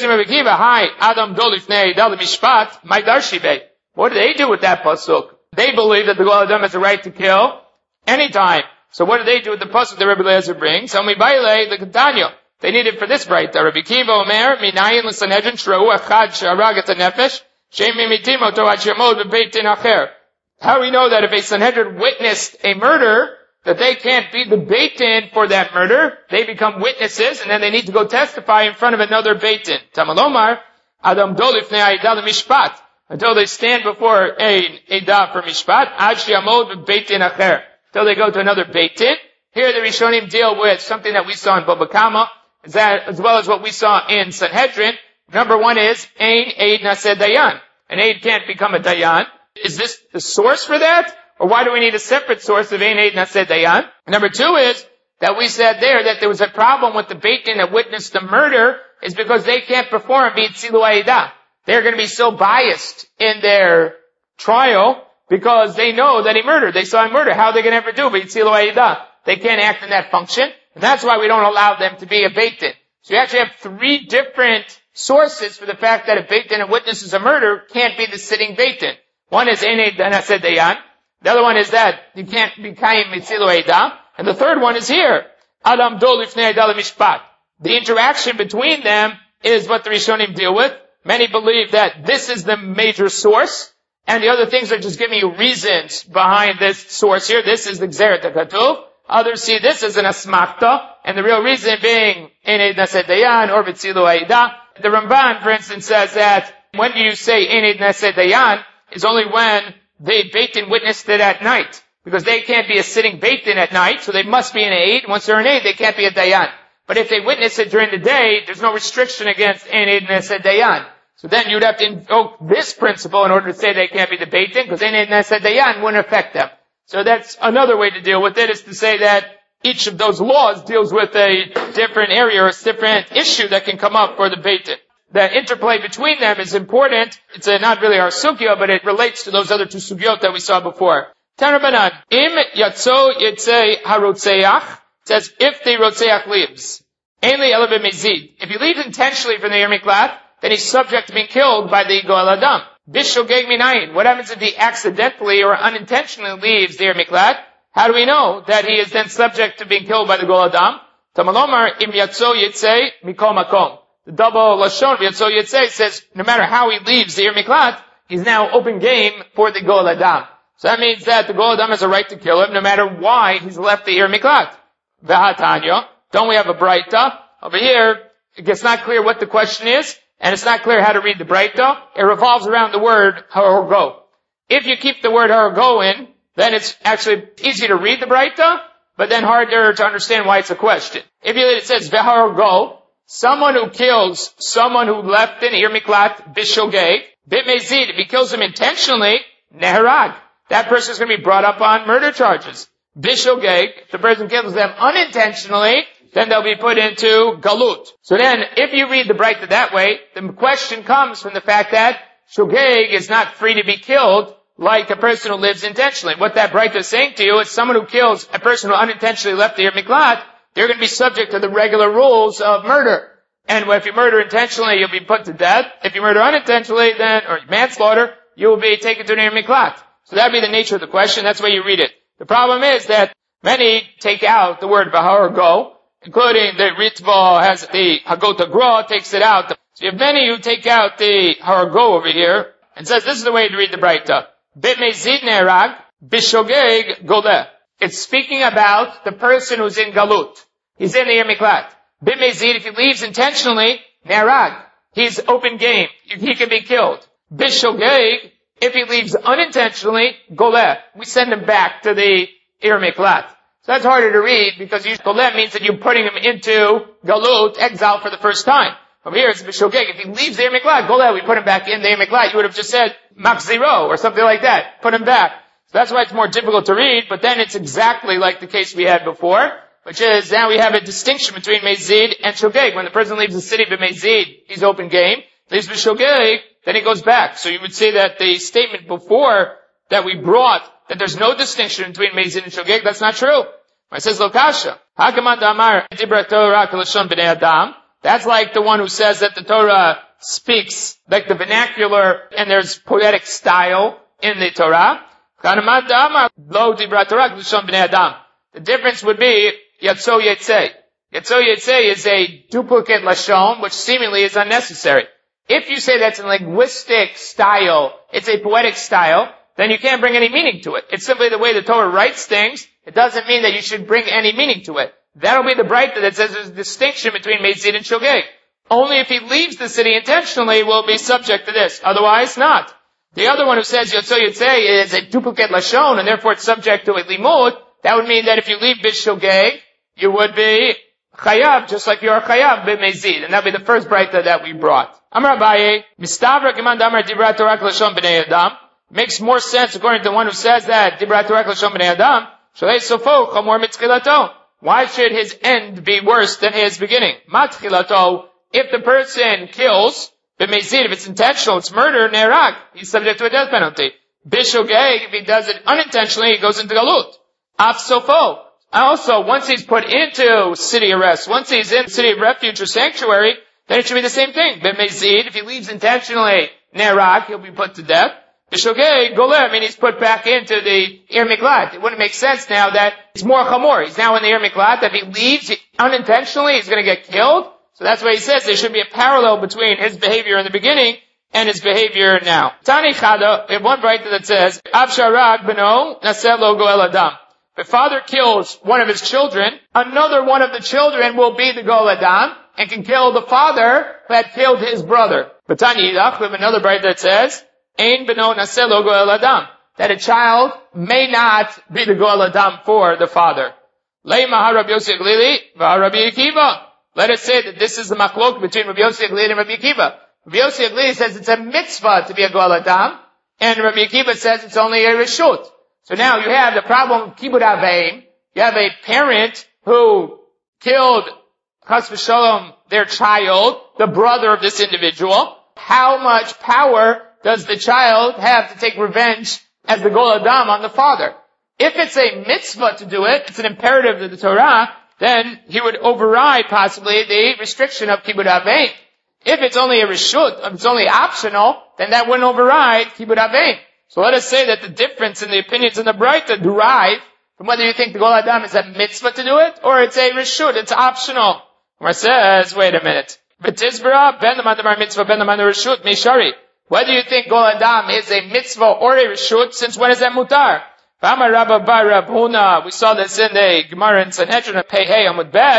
Hi, Adam Dolifnei Dal Mishpat, my Darshibe. What do they do with that pasuk? They believe that the Gol Adam has a right to kill anytime. So what do they do with the pasuk that Rabbi Eliezer brings? They need it for this right. Rabbi Kiva Omer, Minayin l'Sanhedrin Shra'u Achad She'arag et HaNefesh, She'im Mimitim Oto Ad Shemod B'Beit Din Acher. How do we know that if a Sanhedrin witnessed a murder, that they can't be the Beit Din for that murder? They become witnesses, and then they need to go testify in front of another Beit Din. Tamalomar, Adam Dolifnei Aida Mishpat, until they stand before a Eidah for Mishpat, Ad She'amod B'Beit Din Acher, until they go to another Beit Din. Here the Rishonim deal with something that we saw in Baba Kama, as well as what we saw in Sanhedrin. Number one is, Ein Eid Naseh Dayan. An Eid can't become a Dayan. Is this the source for that? Or why do we need a separate source of Ein Eid Naseh Dayan? Number two is that we said there that there was a problem with the Beit Din that witnessed the murder is because they can't perform B'Tzilu Ha'edah. They're going to be so biased in their trial because they know that he murdered. They saw him murder. How are they going to ever do B'Tzilu Ha'edah? They can't act in that function. And that's why we don't allow them to be a Beit Din. So you actually have three different sources for the fact that a Beit Din that witnesses a murder can't be the sitting Beit Din. One is Ein Eid Naseh Dayan. The other one is that you can't be Kaim Mitzilu Eidah. And the third one is here. Adam Dol Lifnei Eidah Mishpat. The interaction between them is what the Rishonim deal with. Many believe that this is the major source, and the other things are just giving you reasons behind this source here. This is the Gzeret HaKatuv. Others see this as an asmachta, and the real reason being Ein Eid Naseh Dayan or Mitzilu Eidah. The Ramban, for instance, says that when you say Ein Eid Naseh Dayan is only when the Beit Din witnessed it at night. Because they can't be a sitting Beit Din at night, so they must be an Eid. Once they're an Eid, they can't be a Dayan. But if they witness it during the day, there's no restriction against Ein Eid Naseh Dayan. So then you'd have to invoke this principle in order to say they can't be the Beit Din, because Ein Eid Naseh Dayan wouldn't affect them. So that's another way to deal with it, is to say that each of those laws deals with a different area or a different issue that can come up for the Beit Din. The interplay between them is important. It's not really our sugya, but it relates to those other two sugyot that we saw before. Tanabanan, im yatso yitzei harotzeach, says if the rotzeach leaves, ainli ela b'mezid. If he leaves intentionally from the Ir Miklat, then he's subject to being killed by the Gol Adam. Bishogeg minayin. What happens if he accidentally or unintentionally leaves the Ir Miklat? How do we know that he is then subject to being killed by the Gol Adam? Tamalomar im yatso yitzei mikol makom. The double Lashon Yatso Yitzei says no matter how he leaves the Ir Miklat, he's now open game for the Gol Adam. So that means that the Gol Adam has a right to kill him no matter why he's left the Ir Miklat. V'hatanya, Don't we have a Braita? Over here, it gets not clear what the question is, and it's not clear how to read the Braita. It revolves around the word Hargo. If you keep the word Hargo in, then it's actually easy to read the Braita, but then harder to understand why it's a question. If it says Vehargo, someone who kills someone who left an Ir Miklat Bishogeg, Bit Mezid, if he kills him intentionally, Neharag. That person is going to be brought up on murder charges. Bishogeg, if the person kills them unintentionally, then they'll be put into Galut. So then, if you read the Braita that way, the question comes from the fact that Shogeg is not free to be killed like a person who lives intentionally. What that Braita is saying to you is someone who kills a person who unintentionally left the Ir Miklat, they're going to be subject to the regular rules of murder. And if you murder intentionally, you'll be put to death. If you murder unintentionally, then, or manslaughter, you will be taken to an Ir Miklat. So that'd be the nature of the question. That's the way you read it. The problem is that many take out the word Vahargo, including the Ritva has the Hagota Gra takes it out. So you have many who take out the Hargo over here and says this is the way to read the Braita. Bit Mezid Nerag, Bishogeg Goleh. It's speaking about the person who's in Galut. He's in the Ir Miklat. Bit Mezid, if he leaves intentionally, Nerag. He's open game. He can be killed. Bishogeg, if he leaves unintentionally, Goleh. We send him back to the Ir Miklat. So that's harder to read because Goleh means that you're putting him into Galut, exile for the first time. Over here it's Bishogeg. If he leaves the Ir Miklat, Goleh, we put him back in the Ir Miklat. You would have just said Machziro or something like that. Put him back. So that's why it's more difficult to read, but then it's exactly like the case we had before, which is now we have a distinction between Mezid and Shogeg. When the person leaves the city of Mezid, he's open game. Leaves Bishogeg, then he goes back. So you would say that the statement before that we brought, that there's no distinction between Mezid and Shogeg, that's not true. It says Lokasha. That's like the one who says that the Torah speaks like the vernacular and there's poetic style in the Torah. The difference would be Yatso Yetzei. Yatso Yetzei is a duplicate Lashon, which seemingly is unnecessary. If you say that's a linguistic style, it's a poetic style, then you can't bring any meaning to it. It's simply the way the Torah writes things. It doesn't mean that you should bring any meaning to it. That'll be the Braita that says there's a distinction between Mezid and Shogeg. Only if he leaves the city intentionally will be subject to this. Otherwise, not. The other one who says Yotzo Yotzei is a duplicate Lashon, and therefore it's subject to a limud, that would mean that if you leave Bishogeg, you would be Chayav, just like you are Chayav b'Mezid. And that would be the first Braita that we brought. Amar Abaye, Mistavra Kiman Damar Dibrat Torah Lashon B'nei Adam. Makes more sense according to the one who says that Dibrat Torah Lashon B'nei Adam. Shalei Sofo Chamor Mitzchilato. Why should his end be worse than his beginning? Matchilato, if the person kills, b'Mezid, if it's intentional, it's murder, Nerag, he's subject to a death penalty. Bishogeg, if he does it unintentionally, he goes into Galut. Af Sofo. Also, once he's put into city arrest, once he's in city of refuge or sanctuary, then it should be the same thing. B'Mezid, if he leaves intentionally, Nerag, he'll be put to death. Bishogeg, Goleh, I mean he's put back into the Ir Miklat. It wouldn't make sense now that it's more chamor. He's now in the Ir Miklat, that if he leaves unintentionally, he's going to get killed. So that's why he says there should be a parallel between his behavior in the beginning and his behavior now. Tani Chada, we have one Braita that says, Av Sharag Beno Naseh Lo Goel Adam. If a father kills one of his children, another one of the children will be the Goel Adam and can kill the father who had killed his brother. But Tani Yidach, we have another Braita that says, Ein Beno Naseh Lo Goel Adam. That a child may not be the Goel Adam for the father. Leima HaRabbi Yossi Glili v'HaRabbi Akiva. Let us say that this is the machlok between Rabbi Yossi Glili and Rabbi Akiva. Rabbi Yossi Glili says it's a mitzvah to be a Goel Adam, and Rabbi Akiva says it's only a reshut. So now you have the problem of Kibud Aveim. You have a parent who killed, chas v'sholom, their child, the brother of this individual. How much power does the child have to take revenge as the Goel Adam on the father? If it's a mitzvah to do it, it's an imperative of the Torah, then he would override possibly the restriction of Kibud Aveim. If it's only a reshut, if it's only optional, then that wouldn't override Kibud Aveim. So let us say that the difference in the opinions in the Braita derive from whether you think the Goel Adam is a mitzvah to do it, or it's a reshut, it's optional. Where says, wait a minute. B'tizbara, ben the mandamar mitzvah, ben the mandamar reshut, mishari. Whether you think Goel Adam is a mitzvah or a reshut, since when is that mutar? We saw this in the Gemara in Sanhedrin at Pei Hey Amud Bet,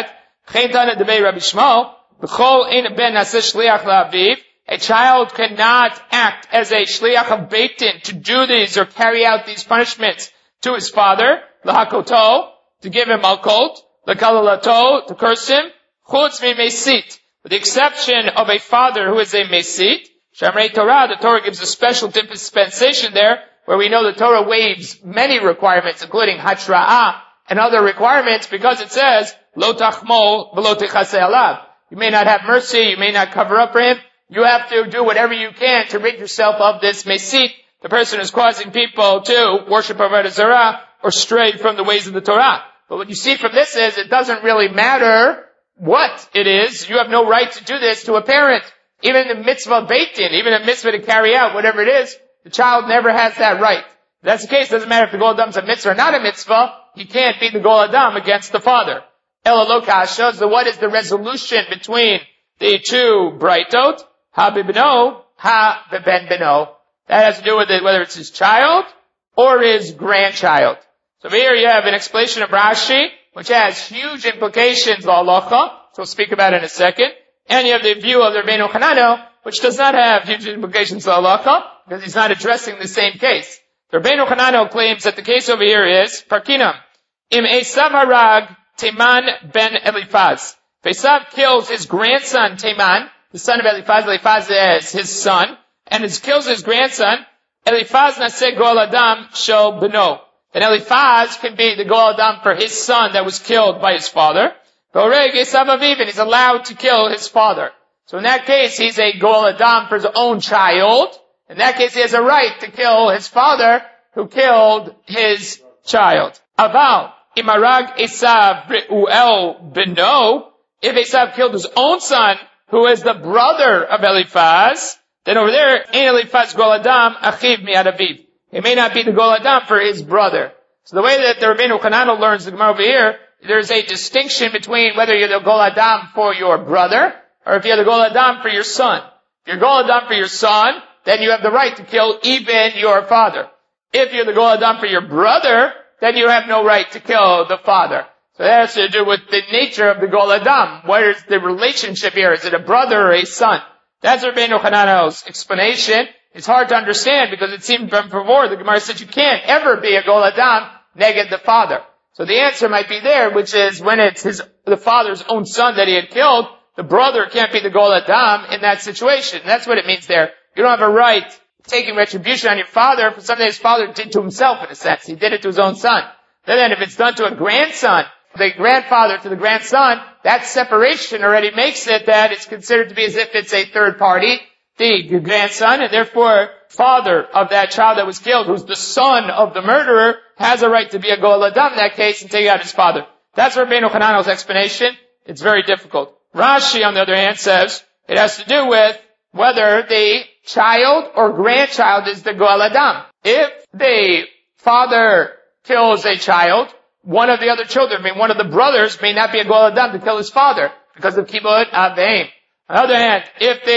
A child cannot act as a shliach of Beit Din to do these or carry out these punishments to his father, lahakoto, to give him malkot, lakalalato, to curse him, chutz mesit, with the exception of a father who is a mesit. Shamrei Torah, the Torah gives a special dispensation there, where we know the Torah waives many requirements, including hatra'ah and other requirements, because it says, lo tachmol v'lo techaseh alav. You may not have mercy, you may not cover up for him. You have to do whatever you can to rid yourself of this mesit, the person who's causing people to worship Avodah Zarah or stray from the ways of the Torah. But what you see from this is, it doesn't really matter what it is. You have no right to do this to a parent. Even the mitzvah of Beit Din, even a mitzvah to carry out whatever it is, the child never has that right. If that's the case, it doesn't matter if the Gol Adam's a mitzvah or not a mitzvah, he can't be the Gol Adam against the father. Ela lo kasha, so what is the resolution between the two braitot? Ha bibno, ha beben beno. That has to do with it, whether it's his child or his grandchild. So here you have an explanation of Rashi, which has huge implications, l'halacha, which we'll speak about in a second. And you have the view of the Rabbeinu Hananel, which does not have huge implications, l'halacha, because he's not addressing the same case. The Rabbeinu Hananel claims that the case over here is, Parkinam, im Esav harag Teman ben Eliphaz. If Esav kills his grandson Teman, the son of Eliphaz, Eliphaz is his son, and kills his grandson, Eliphaz naseh Gol Adam shel beno. Then Eliphaz can be the Gol Adam for his son that was killed by his father. V'oreg Esav aviv, and he's allowed to kill his father. So in that case, he's a Gol Adam for his own child. In that case, he has a right to kill his father who killed his child. Aval, imarag Esav Reuel beno, if Esav killed his own son, who is the brother of Eliphaz, then over there, Ein Eliphaz Gol Adam achiv mi'ad aviv. He may not be the Gol Adam for his brother. So the way that the Rabbeinu Hananel learns the Gemara over here, there's a distinction between whether you're the Gol Adam for your brother, or if you're the Gol Adam for your son. If you're Gol Adam for your son, then you have the right to kill even your father. If you're the Gol Adam for your brother, then you have no right to kill the father. So that has to do with the nature of the Gol Adam. What is the relationship here? Is it a brother or a son? That's Rabbeinu Hananel's explanation. It's hard to understand because it seemed from before the Gemara said you can't ever be a Gol Adam neged the father. So the answer might be there, which is when it's the father's own son that he had killed, the brother can't be the Gol Adam in that situation. That's what it means there. You don't have a right taking retribution on your father for something his father did to himself in a sense. He did it to his own son. Then if it's done to a grandson, the grandfather to the grandson, that separation already makes it that it's considered to be as if it's a third party, the grandson, and therefore father of that child that was killed, who's the son of the murderer, has a right to be a Gol Adam in that case and take out his father. That's Rabbeinu Hananel's explanation. It's very difficult. Rashi, on the other hand, says it has to do with whether the child or grandchild is the Gol Adam. If the father kills a child, one of the other children, one of the brothers may not be a Gol Adam to kill his father because of Kibud Aveim. On the other hand,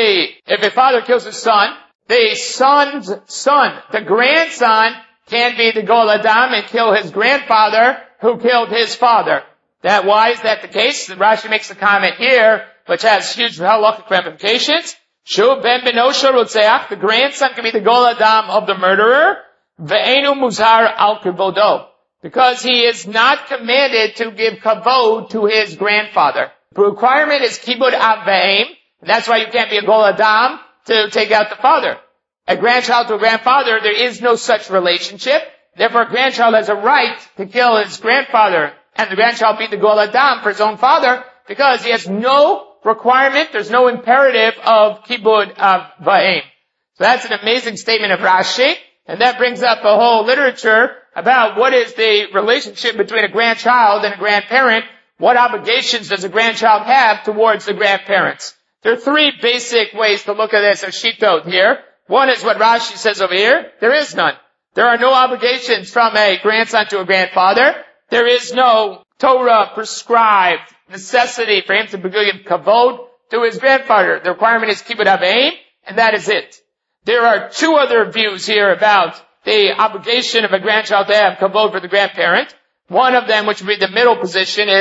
if a father kills his son, the son's son, the grandson, can be the Gol Adam and kill his grandfather who killed his father. Why is that the case? Rashi makes a comment here, which has huge halachic ramifications. Shu ben beno shorotzeach, the grandson can be the Gol Adam of the murderer, ve'enu muzhar al kibodo, because he is not commanded to give kavod to his grandfather. The requirement is kibud aveim, and that's why you can't be a Gol Adam to take out the father. A grandchild to a grandfather, there is no such relationship. Therefore, a grandchild has a right to kill his grandfather, and the grandchild be the Gol Adam for his own father, because he has no requirement, there's no imperative of kibud aveim. So that's an amazing statement of Rashi, and that brings up a whole literature about what is the relationship between a grandchild and a grandparent. What obligations does a grandchild have towards the grandparents? There are three basic ways to look at this as shittot here. One is what Rashi says over here. There is none. There are no obligations from a grandson to a grandfather. There is no Torah prescribed necessity for him to give kavod to his grandfather. The requirement is kibud aveim, and that is it. There are two other views here about the obligation of a grandchild to have kavod for the grandparent. One of them, which would be the middle position, is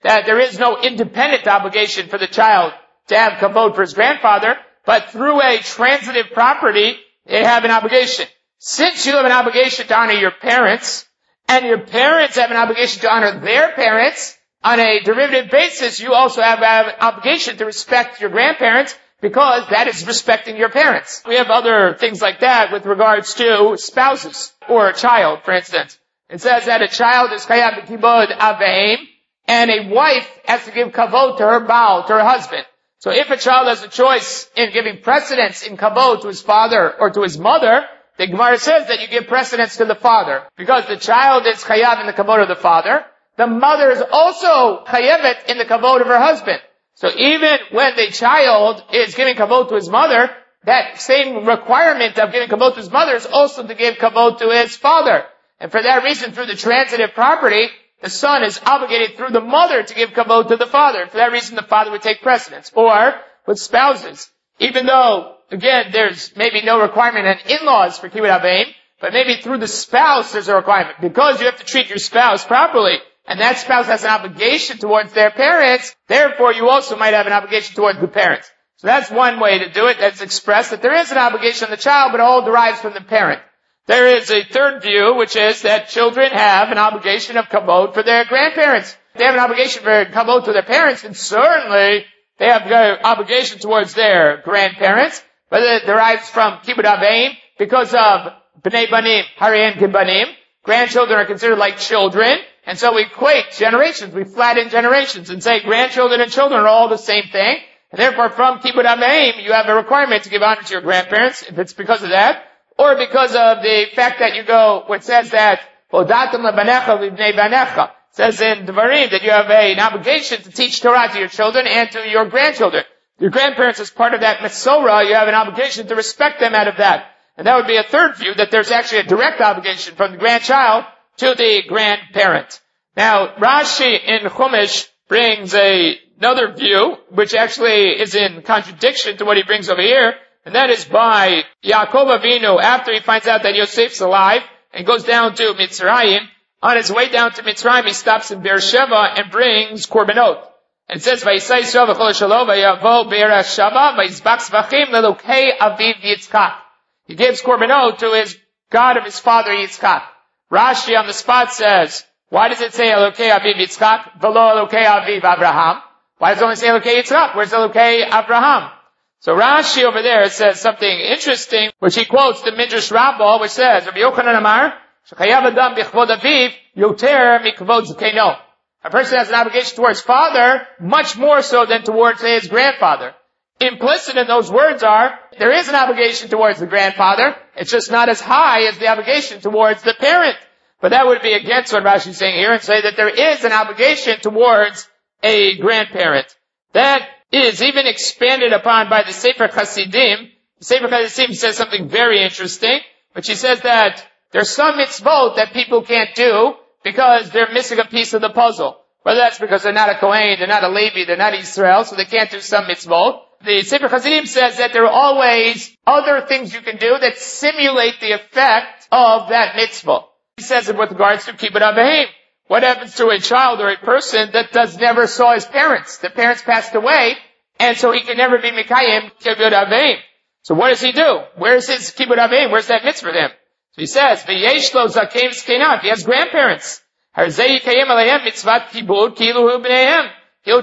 that there is no independent obligation for the child to have kavod for his grandfather, but through a transitive property, they have an obligation. Since you have an obligation to honor your parents, and your parents have an obligation to honor their parents, on a derivative basis, you also have an obligation to respect your grandparents, because that is respecting your parents. We have other things like that with regards to spouses, or a child, for instance. It says that a child is chayav b'kibod aveim, and a wife has to give kavod to her baal, to her husband. So if a child has a choice in giving precedence in kavod to his father or to his mother, the Gemara says that you give precedence to the father. Because the child is chayav in the kavod of the father, the mother is also chayavet in the kavod of her husband. So even when the child is giving kavod to his mother, that same requirement of giving kavod to his mother is also to give kavod to his father. And for that reason, through the transitive property, the son is obligated through the mother to give kavod to the father. For that reason, the father would take precedence. Or with spouses. Even though, again, there's maybe no requirement in in-laws for kibbud aveim, but maybe through the spouse there's a requirement. Because you have to treat your spouse properly, and that spouse has an obligation towards their parents, therefore you also might have an obligation towards the parents. So that's one way to do it, that's expressed, that there is an obligation on the child, but it all derives from the parent. There is a third view, which is that children have an obligation of kavod for their grandparents. If they have an obligation for kavod to their parents, then certainly they have an obligation towards their grandparents, but it derives from kibbud aveim, because of bnei banim, harayim kibanim. Grandchildren are considered like children, and so we equate generations, we flatten generations, and say grandchildren and children are all the same thing, and therefore from kibbud aveim, you have a requirement to give honor to your grandparents, if it's because of that, or because of the fact that you go, where it says that, Hodatam lebanecha v'bnei banecha. It says in Devarim that you have an obligation to teach Torah to your children and to your grandchildren. Your grandparents, as part of that Mesorah, you have an obligation to respect them out of that. And that would be a third view, that there's actually a direct obligation from the grandchild to the grandparent. Now, Rashi in Chumash brings another view, which actually is in contradiction to what he brings over here, and that is by Yaakov Avinu, after he finds out that Yosef's alive, and goes down to Mitzrayim. On his way down to Mitzrayim, he stops in Beersheba and brings korbanot. And it says, Vayisai Yisrael v'chol shalom v'yavo Beersheba v'yizbach zvachim lelokei aviv Yitzchak. He gives korbanot to his God of his father Yitzchak. Rashi on the spot says, why does it say Elokei aviv Yitzchak v'lo Elokei aviv Abraham? Why does it only say Elokei Yitzchak? Where's Elokei Abraham? So Rashi over there says something interesting, which he quotes the Midrash Rabbah, which says, Rabbi Yochanan Amar, Shechayav Adam b'chvod aviv yoter mikvod zkeino. A person has an obligation towards father much more so than towards his grandfather. Implicit in those words are, there is an obligation towards the grandfather, it's just not as high as the obligation towards the parent. But that would be against what Rashi is saying here, and say that there is an obligation towards a grandparent. That is even expanded upon by the Sefer Chasidim. The Sefer Chasidim says something very interesting, which he says that there's some mitzvot that people can't do because they're missing a piece of the puzzle. Whether that's because they're not a Kohen, they're not a Levi, they're not Israel, so they can't do some mitzvot. The Sefer Chasidim says that there are always other things you can do that simulate the effect of that mitzvah. He says it with regards to kibbud aveim. What happens to a child or a person that never saw his parents? The parents passed away, and so he can never be Mikayim kibbud aveim. So what does he do? Where's his kibbud aveim? Where's that mitzvah for him? So he says, V'yesh lo zakeim zkeinav. He has grandparents. Harzei yikayim aleihem mitzvat kibbud kilu hu b'neihem. He'll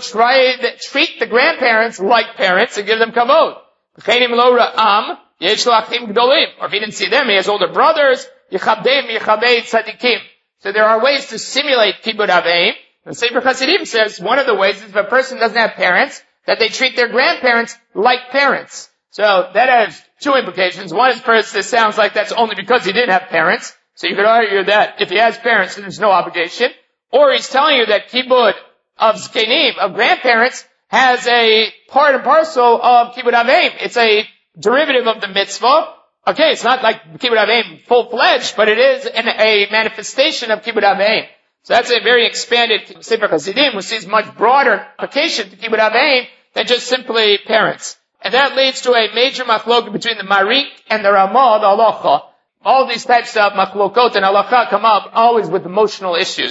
treat the grandparents like parents and give them kavod. V'cheinim lo ra'am, yesh lo achim gdolim. Or if he didn't see them, he has older brothers. Yichabdeim yichabei tzadikim. So there are ways to simulate kibbud aveim. The Sefer Chasidim says one of the ways is if a person doesn't have parents, that they treat their grandparents like parents. So that has two implications. One is, first, this sounds like that's only because he didn't have parents. So you could argue that if he has parents, then there's no obligation. Or he's telling you that kibbud of zkenim, of grandparents, has a part and parcel of kibbud aveim. It's a derivative of the mitzvah. Okay, it's not like kibbud aveim full-fledged, but it is a manifestation of kibbud aveim. So that's a very expanded Sefer Chasidim, which sees much broader application to kibbud aveim than just simply parents. And that leads to a major machlok between the Marik and the Ramah, the Halacha. All these types of machlokot and halacha come up always with emotional issues.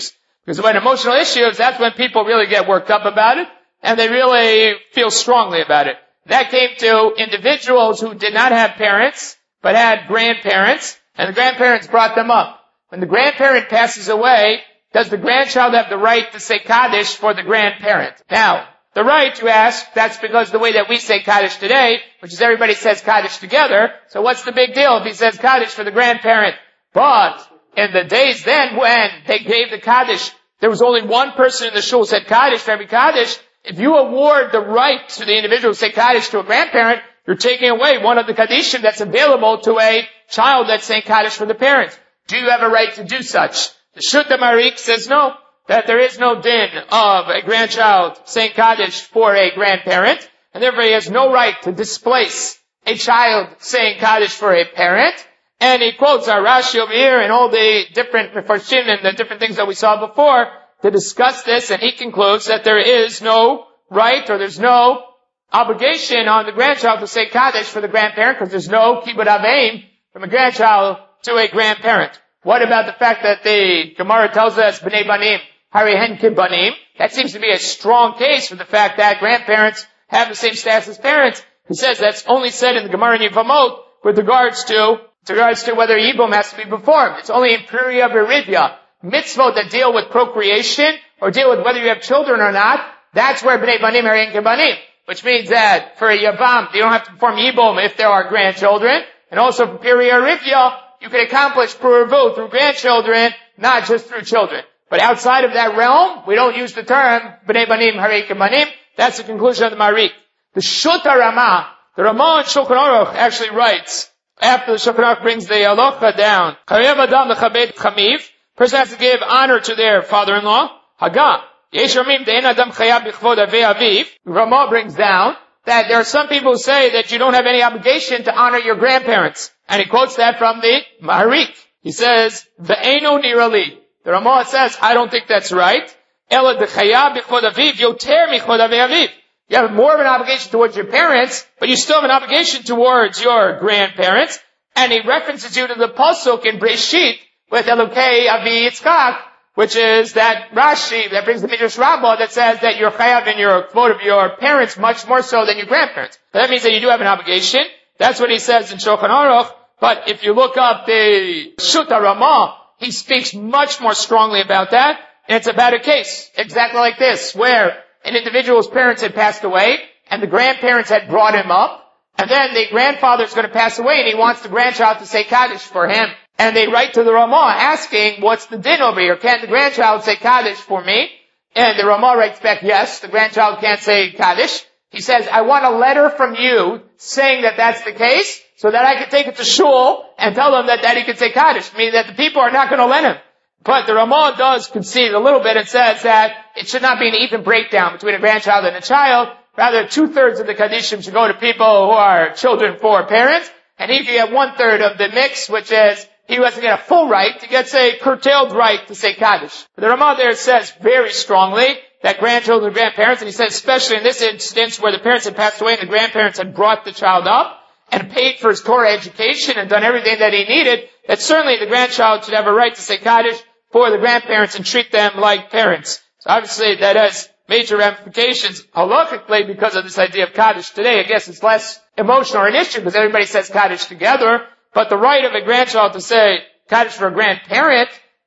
Because when emotional issues, that's when people really get worked up about it, and they really feel strongly about it. That came to individuals who did not have parents, but had grandparents, and the grandparents brought them up. When the grandparent passes away, does the grandchild have the right to say Kaddish for the grandparent? Now, the right, you ask, that's because the way that we say Kaddish today, which is everybody says Kaddish together, so what's the big deal if he says Kaddish for the grandparent? But in the days then when they gave the Kaddish, there was only one person in the shul who said Kaddish for every Kaddish. If you award the right to the individual to say Kaddish to a grandparent, you're taking away one of the Kaddishim that's available to a child that's saying Kaddish for the parent. Do you have a right to do such? The Shutta Marik says no, that there is no din of a grandchild saying Kaddish for a grandparent, and therefore he has no right to displace a child saying Kaddish for a parent. And he quotes our Rashi over here and all the different Mefarshim and the different things that we saw before to discuss this, and he concludes that there is no right or there's no obligation on the grandchild to say Kaddish for the grandparent because there's no kibbud aveim from a grandchild to a grandparent. What about the fact that the Gemara tells us b'nei banim harihen kibbanim? That seems to be a strong case for the fact that grandparents have the same status as parents. He says that's only said in the Gemara in Yevamot with regards to whether Yibum has to be performed. It's only in Priya Berivya. Mitzvot that deal with procreation or deal with whether you have children or not, that's where b'nei banim harihen kibbanim. Which means that for a Yavam, you don't have to perform Yibum if there are grandchildren. And also for Priya Rivya, you can accomplish Puravu through grandchildren, not just through children. But outside of that realm, we don't use the term b'nei banim harihen kibbanim. That's the conclusion of the Marik. The Shutta Ramah, the Ramah in Shulchan Aruch actually writes, after the Shulchan Aruch brings the halacha down, Chayav Adam lechabed chamiv, person has to give honor to their father-in-law. Haga, yesh ramim de'en Adam chayav b'chvod avei aviv. Ramah brings down that there are some people who say that you don't have any obligation to honor your grandparents. And he quotes that from the Maharik. He says, Ve'eno nirali. The Ramah says, I don't think that's right. Ela dechayav b'chvod aviv yoter michvod avei aviv. You have more of an obligation towards your parents, but you still have an obligation towards your grandparents. And he references you to the Pasuk in Breshit with Elokei Avi Yitzchak, which is that Rashi, that brings the Midrash Rabbah that says that you're chayav in your quote of your parents much more so than your grandparents. But that means that you do have an obligation. That's what he says in Shulchan Aruch. But if you look up the Shutta Ramah, he speaks much more strongly about that. And it's about a case exactly like this, where an individual's parents had passed away, and the grandparents had brought him up, and then the grandfather's going to pass away, and he wants the grandchild to say Kaddish for him. And they write to the Ramah asking, what's the din over here? Can the grandchild say Kaddish for me? And the Ramah writes back, yes, the grandchild can't say Kaddish. He says, I want a letter from you saying that that's the case, so that I can take it to shul and tell them that he can say Kaddish, meaning that the people are not going to let him. But the Ramah does concede a little bit and says that it should not be an even breakdown between a grandchild and a child. Rather, 2/3 of the Kaddishim should go to people who are children for parents, and he can get 1/3 of the mix, which is he doesn't get a full right, he gets a curtailed right to say Kaddish. But the Ramah there says very strongly that grandchildren and grandparents, and he says especially in this instance where the parents had passed away and the grandparents had brought the child up and paid for his Torah education and done everything that he needed, that certainly the grandchild should have a right to say Kaddish for the grandparents and treat them like parents. So obviously that has major ramifications halachically because of this idea of Kaddish today. I guess it's less emotional or an issue because everybody says Kaddish together, but the right of a grandchild to say Kaddish for a grandparent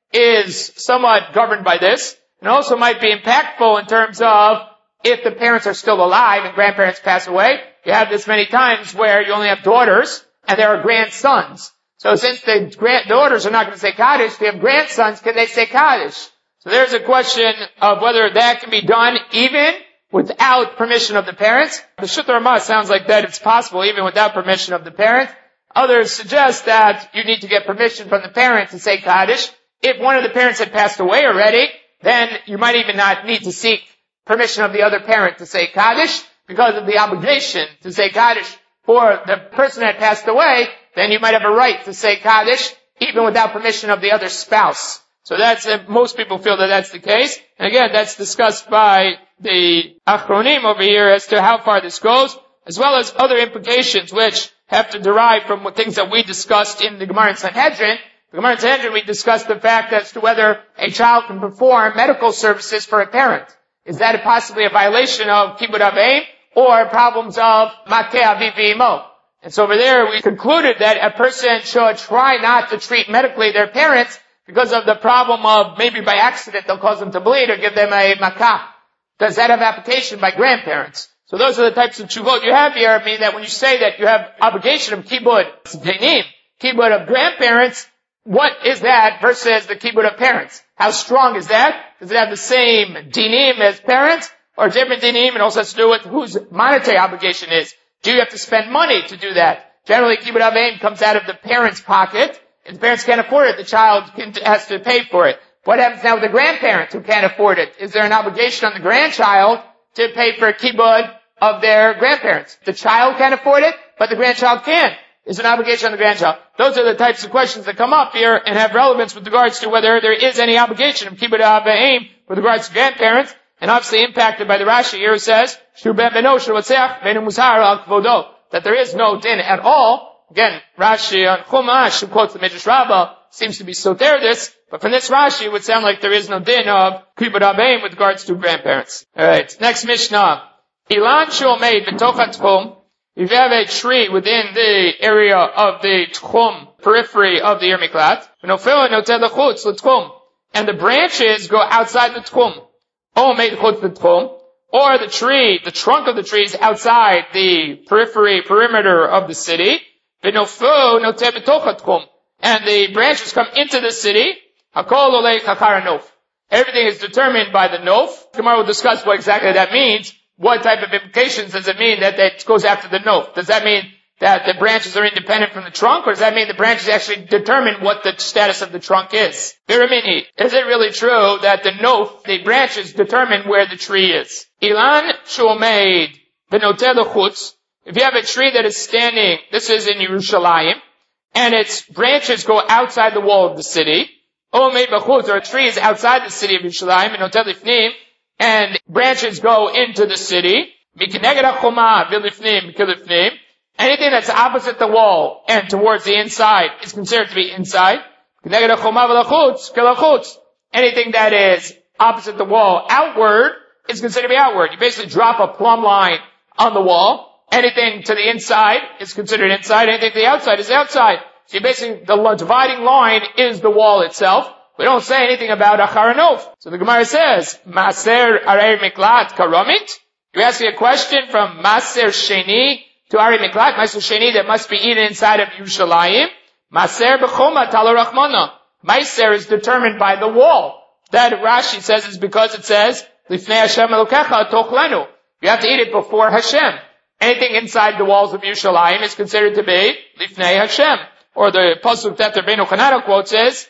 is somewhat governed by this, and also might be impactful in terms of if the parents are still alive and grandparents pass away. You have this many times where you only have daughters and there are grandsons. So since the daughters are not going to say Kaddish, if you have grandsons, can they say Kaddish? So there's a question of whether that can be done even without permission of the parents. The Shutta Ramah sounds like that it's possible even without permission of the parents. Others suggest that you need to get permission from the parents to say Kaddish. If one of the parents had passed away already, then you might even not need to seek permission of the other parent to say Kaddish because of the obligation to say Kaddish for the person that passed away. Then you might have a right to say Kaddish even without permission of the other spouse. So most people feel that that's the case. And again, that's discussed by the Achronim over here as to how far this goes, as well as other implications which have to derive from things that we discussed in the Gemara in Sanhedrin. The Gemara in Sanhedrin, we discussed the fact as to whether a child can perform medical services for a parent. Is that possibly a violation of Kibud Aveim or problems of Matei Aviv V'Imo? And so over there we concluded that a person should try not to treat medically their parents because of the problem of maybe by accident they'll cause them to bleed or give them a makah. Does that have application by grandparents? So those are the types of tshuvot you have here. I mean that when you say that you have obligation of Kibud Dinim, Kibud of grandparents, what is that versus the Kibud of parents? How strong is that? Does it have the same dinim as parents or different dinim? It also has to do with whose monetary obligation is. Do you have to spend money to do that? Generally, Kibud Aveim comes out of the parent's pocket. If the parents can't afford it, the child has to pay for it. What happens now with the grandparents who can't afford it? Is there an obligation on the grandchild to pay for Kibud of their grandparents? The child can't afford it, but the grandchild can. Is an obligation on the grandchild. Those are the types of questions that come up here and have relevance with regards to whether there is any obligation of Kibud Aveim with regards to grandparents, and obviously impacted by the Rashi here who says, that there is no din at all. Again, Rashi on Chumash, who quotes the Midrash Rabbah, seems to be soter this, but from this Rashi it would sound like there is no din of Kibud Aveim with regards to grandparents. Alright, next Mishnah. Ilan Shomeid B'toch Tchum. If you have a tree within the area of the tchum, periphery of the Ir Miklat, and the branches go outside the tchum, or the tree, the trunk of the tree is outside the perimeter of the city, and the branches come into the city, everything is determined by the nof. Tomorrow we'll discuss what exactly that means. What type of implications does it mean that it goes after the nof? Does that mean that the branches are independent from the trunk, or does that mean the branches actually determine what the status of the trunk is? Biramini, is it really true that the nof, the branches, determine where the tree is? Ilan shomeid b'noteh l'chutz. If you have a tree that is standing, this is in Yerushalayim, and its branches go outside the wall of the city, omeid b'chutz, or a tree is outside the city of Yerushalayim, and noteh lifnim, and branches go into the city. Anything that's opposite the wall and towards the inside is considered to be inside. Anything that is opposite the wall outward is considered to be outward. You basically drop a plumb line on the wall. Anything to the inside is considered inside. Anything to the outside is outside. So basically the dividing line is the wall itself. We don't say anything about Achar Nof. So the Gemara says, Maser Arei Miklat Karomit? You're asking a question from Maser Sheni to Arei Miklat, Maser Sheni that must be eaten inside of Yerushalayim. Maser B'choma Talo Rachmana. Maser is determined by the wall. That Rashi says is because it says, Lifnei Hashem Elokecha Tochlenu. You have to eat it before Hashem. Anything inside the walls of Yerushalayim is considered to be Lifnei Hashem. Or the pasuk that the Rabbeinu Chananah quotes is,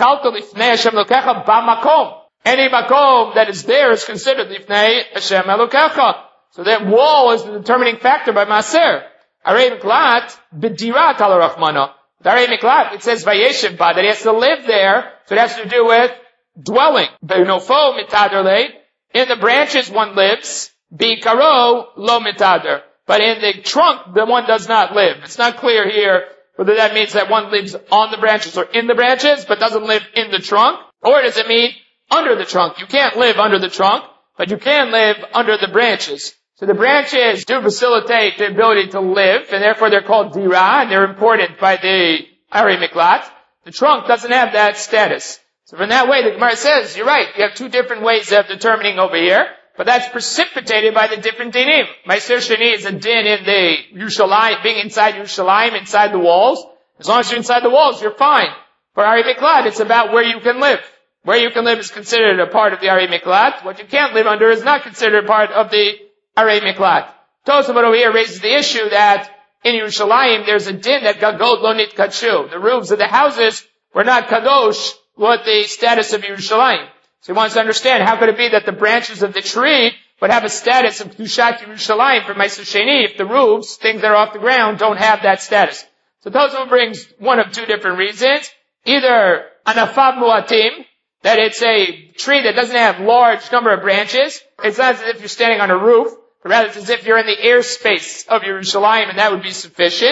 any makom that is there is considered Lifnei Hashem Elokecha. So that wall is the determining factor by Maser. Arei Miklat, B'dirat Al Rachmana. Arei Miklat, it says Vayeshev Ba, that he has to live there, so it has to do with dwelling. Be'nofo mitader, in the branches one lives, B'karo lo mitader. But in the trunk, the one does not live. It's not clear here whether that means that one lives on the branches or in the branches, but doesn't live in the trunk, or does it mean under the trunk? You can't live under the trunk, but you can live under the branches. So the branches do facilitate the ability to live, and therefore they're called dira, and they're important by the Arei Miklat. The trunk doesn't have that status. So from that way, the Gemara says, you're right, you have two different ways of determining over here, but that's precipitated by the different dinim. Meiser Sheni is a din in the Yerushalayim, being inside Yerushalayim, inside the walls. As long as you're inside the walls, you're fine. For Arei Miklat, it's about where you can live. Where you can live is considered a part of the Arei Miklat. What you can't live under is not considered a part of the Arei Miklat. Tosafot over here raises the issue that in Yerushalayim there's a din that Gagot lo nitkadshu. The roofs of the houses were not kadosh with the status of Yerushalayim. So he wants to understand how could it be that the branches of the tree would have a status of Kedushat Yerushalayim for Meiser Sheni if the roofs, things that are off the ground, don't have that status. So Tosafot brings one of two different reasons. Either anafav muatim, that it's a tree that doesn't have large number of branches. It's not as if you're standing on a roof, but rather it's as if you're in the airspace of Yerushalayim, and that would be sufficient.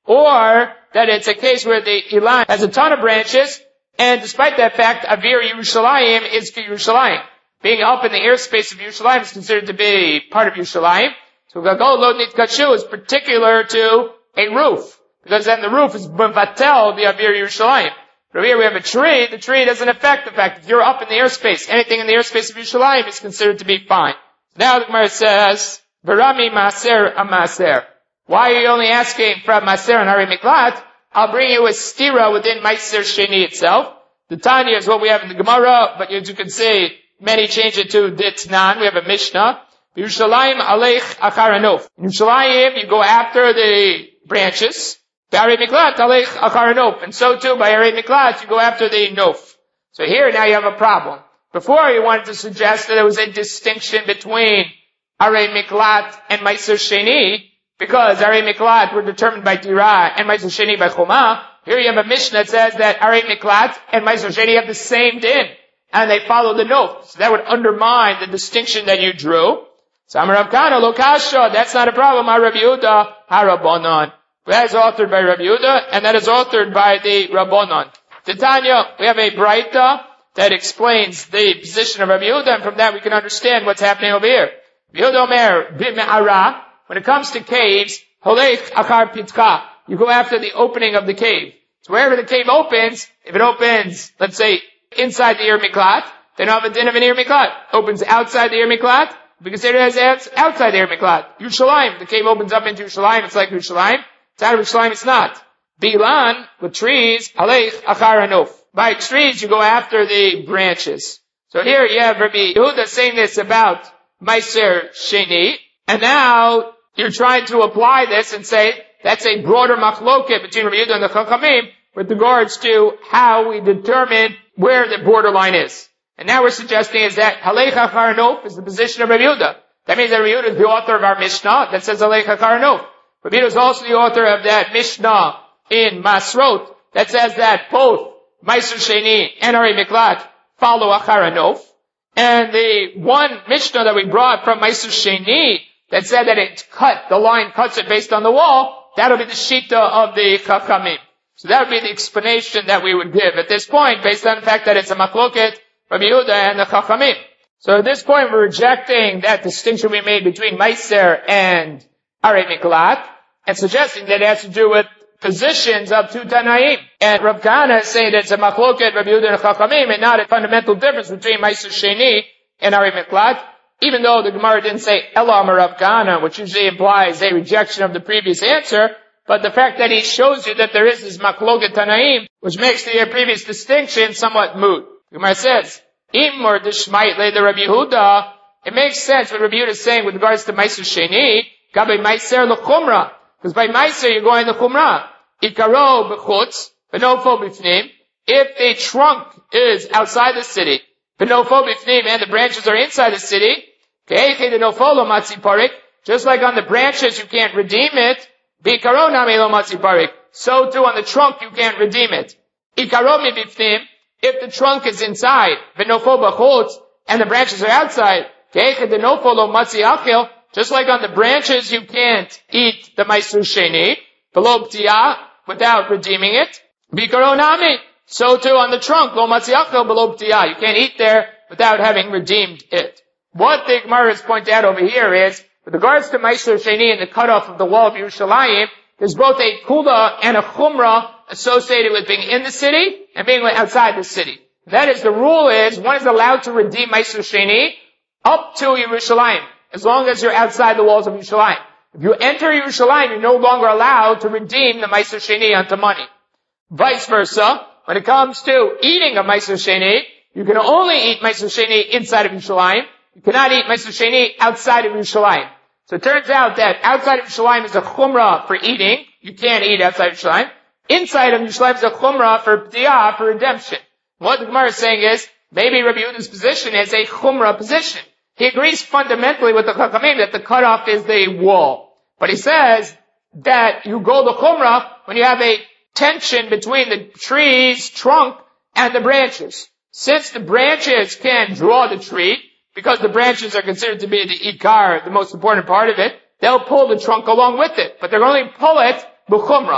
or that it's a case where the Ilan has a ton of branches, and despite that fact, Avir Yerushalayim is for Yerushalayim. Being up in the airspace of Yerushalayim is considered to be part of Yerushalayim. So Gagol Lo Nitkachu is particular to a roof, because then the roof is Vatel, the Avir Yerushalayim. But here we have a tree. The tree doesn't affect the fact that you're up in the airspace. Anything in the airspace of Yerushalayim is considered to be fine. Now the Gemara says, Varami Maser Amaser. Why are you only asking for Maser and Hari Miklat? I'll bring you a stira within Meiser Sheni itself. The Tanya is what we have in the Gemara, but as you can see, many change it to Ditnan. We have a Mishnah. Yerushalayim Aleich Achar Anof. In Yerushalayim, you go after the branches. Hari Miklat Aleich Achar Anof. And so too, by Hari Miklat, you go after the Nof. So here now you have a problem. Before you wanted to suggest that there was a distinction between Hari Miklat and Meiser Sheni, because Hari Miklat were determined by Dira and Meiser Sheni by Chumah. Here you have a Mishnah that says that Hari Miklat and Meiser Sheni have the same din, and they follow the Nof. So that would undermine the distinction that you drew. So Amar Rav Kana Lo Kasha, that's not a problem. Rabbi Yehuda Harabonon. That is authored by Rabbi Yehuda, and that is authored by the Rabbonon. Titania, we have a Braita that explains the position of Rabbi Yehuda, and from that we can understand what's happening over here. Rabbi Yehuda Omer B'me'ara. When it comes to caves, Holech Achar Pitka, you go after the opening of the cave. So wherever the cave opens, if it opens, let's say, inside the Ir Miklat, then you have a din of an Ir Miklat. Opens outside the Ir Miklat, we consider it as outside the Ir Miklat. Yerushalayim, the cave opens up into Yerushalayim, it's like Yerushalayim. It's out of Yerushalayim, it's not. Bilan, with trees, Halech Achar Hanof. By trees, you go after the branches. So here you have Rabbi Yehuda saying this about Meiser Sheni, and now you're trying to apply this and say that's a broader machloket between Rabbi Yehuda and the Chachamim with regards to how we determine where the borderline is. And now we're suggesting is that Halech Achar Hanof is the position of Rabbi Yehuda. That means that Rabbi Yehuda is the author of our Mishnah that says Halech Achar Hanof. Rabbi Yehuda is also the author of that Mishnah in Masrot that says that both Meiser Sheni and Hari Miklat follow Achar Hanof. And the one Mishnah that we brought from Meiser Sheni that said that the line cuts it based on the wall, that'll be the Shita of the Chachamim. So that would be the explanation that we would give at this point, based on the fact that it's a machloket, Rabbi Yehuda and the Chachamim. So at this point, we're rejecting that distinction we made between Meiser and Hari Miklat, and suggesting that it has to do with positions of two Tanaim. And Rav Kana is saying that it's a machloket, Rabbi Yehuda and Chachamim, and not a fundamental difference between Meiser Sheni and Hari Miklat. Even though the Gemara didn't say Elam or Rav Kana, which usually implies a rejection of the previous answer, but the fact that he shows you that there is this machloket Tanaim, which makes the previous distinction somewhat moot. The Gemara says, Im or Dishmait le the Rabbi Yehuda, it makes sense what Rabbi Yehuda is saying with regards to Meiser Sheni, Gabe Meiser l'chumra, because by Meiser you're going to Chumrah. Ikaro b'chutz, v'nofo b'fnim, if the trunk is outside the city, v'nofo b'fnim, and the branches are inside the city, just like on the branches you can't redeem it, so too on the trunk you can't redeem it. If the trunk is inside, and the branches are outside, just like on the branches you can't eat the Meiser Sheni, without redeeming it, so too on the trunk, you can't eat there without having redeemed it. What the Gemara is pointing out over here is, with regards to Meiser Sheni and the cutoff of the wall of Yerushalayim, there's both a kula and a chumrah associated with being in the city and being outside the city. That is, the rule is, one is allowed to redeem Meiser Sheni up to Yerushalayim, as long as you're outside the walls of Yerushalayim. If you enter Yerushalayim, you're no longer allowed to redeem the Meiser Sheni onto money. Vice versa, when it comes to eating a Meiser Sheni, you can only eat Meiser Sheni inside of Yerushalayim. You cannot eat Meiser Sheni outside of Yerushalayim. So it turns out that outside of Yerushalayim is a chumrah for eating. You can't eat outside of Yerushalayim. Inside of Yerushalayim is a chumrah for b'diah, for redemption. What the Gemara is saying is, maybe Rabbi Yehuda's position is a chumrah position. He agrees fundamentally with the Chachamim that the cutoff is the wall. But he says that you go the chumrah when you have a tension between the tree's trunk and the branches. Since the branches can draw the tree, because the branches are considered to be the ikar, the most important part of it, they'll pull the trunk along with it. But they're going to pull it b'chumrah.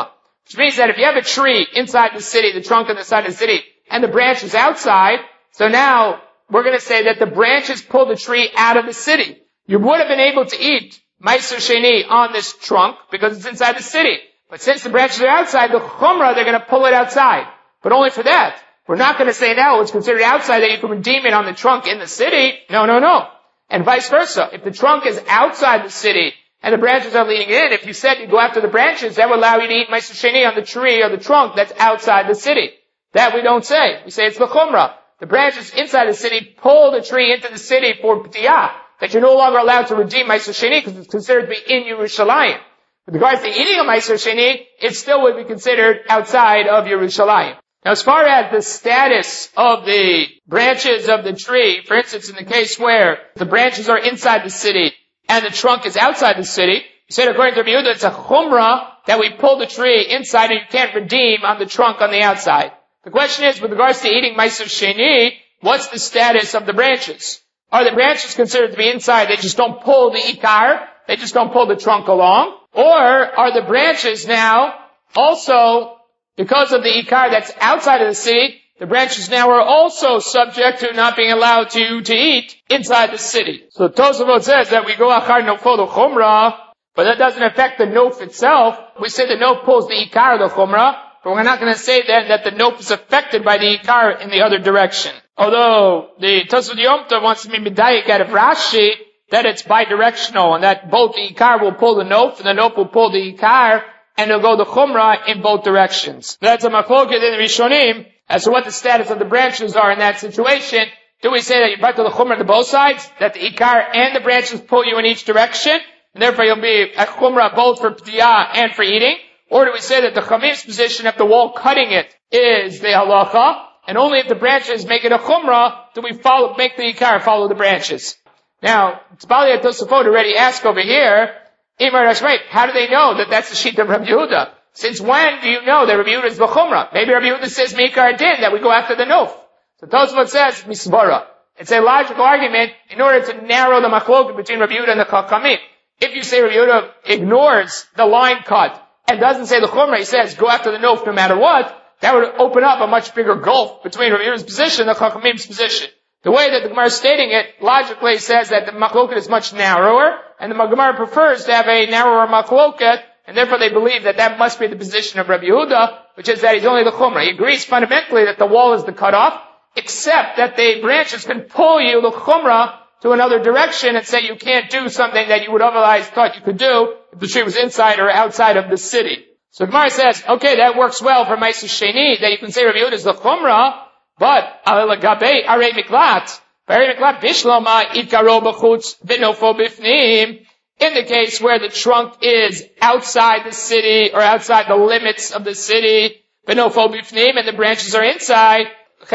Which means that if you have a tree inside the city, the trunk on the side of the city, and the branch is outside, so now we're going to say that the branches pull the tree out of the city. You would have been able to eat Meiser Sheni on this trunk because it's inside the city. But since the branches are outside, the Chumrah, they're going to pull it outside. But only for that. We're not going to say now it's considered outside that you can redeem it on the trunk in the city. No. And vice versa. If the trunk is outside the city and the branches are leading in, if you said you go after the branches, that would allow you to eat Meiser Sheni on the tree or the trunk that's outside the city. That we don't say. We say it's the Chumrah. The branches inside the city pull the tree into the city for P'tiyah, that you're no longer allowed to redeem Meiser Sheni because it's considered to be in Yerushalayim. With regards to eating a Meiser Sheni, it still would be considered outside of Yerushalayim. Now, as far as the status of the branches of the tree, for instance, in the case where the branches are inside the city and the trunk is outside the city, you said according to Rabbi Yehuda, it's a chumrah that we pull the tree inside and you can't redeem on the trunk on the outside. The question is, with regards to eating Meiser Sheni, what's the status of the branches? Are the branches considered to be inside? They just don't pull the ikar. They just don't pull the trunk along. Or are the branches now also, because of the ikar that's outside of the city, the branches now are also subject to not being allowed to eat inside the city. So Tosafot says that we go achar nofo the chumrah, but that doesn't affect the nof itself. We say the nof pulls the ikar of the chumrah, but we're not going to say then that the nof is affected by the ikar in the other direction. Although the Tosafot Yom Tov wants to be medayik out of Rashi that it's bidirectional and that both the ikar will pull the nof and the nof will pull the ikar, and it'll go the chumrah in both directions. That's a machloket in the Rishonim as to what the status of the branches are in that situation. Do we say that you brought to the chumrah to both sides, that the ikar and the branches pull you in each direction, and therefore you'll be a chumrah both for p'tiyah and for eating? Or do we say that the chamim's position of the wall cutting it is the halacha, and only if the branches make it a chumrah do we make the ikar follow the branches? Now, Tzbali Tosafot already asked over here, Imar Hashmait, how do they know that that's the sheet of Rabbi Yehuda? Since when do you know that Rabbi Yehuda is b'chumrah? Maybe Rabbi Yehuda says Mikar Din, that we go after the nof. So Tosafot says Misvara. It's a logical argument in order to narrow the machloket between Rabbi Yehuda and the Chachamim. If you say Rabbi Yehuda ignores the line cut and doesn't say the chumrah, he says go after the nof no matter what, that would open up a much bigger gulf between Rabbi Yehuda's position and the Chachamim's position. The way that the Gemara is stating it logically says that the machloket is much narrower, and the Gemara prefers to have a narrower machloket, and therefore they believe that that must be the position of Rabbi Yehuda, which is that he's only the chumrah. He agrees fundamentally that the wall is the cutoff, except that the branches can pull you, the chumrah, to another direction and say you can't do something that you would otherwise thought you could do if the tree was inside or outside of the city. So Gemara says, okay, that works well for Meiser Sheni, that you can say Rabbi Yehuda is the chumrah, but alagabe arei miklat, arei miklat bishloma ikaro b'chutz v'nofo b'fnim. In the case where the trunk is outside the city or outside the limits of the city, v'nofo b'fnim, and the branches are inside.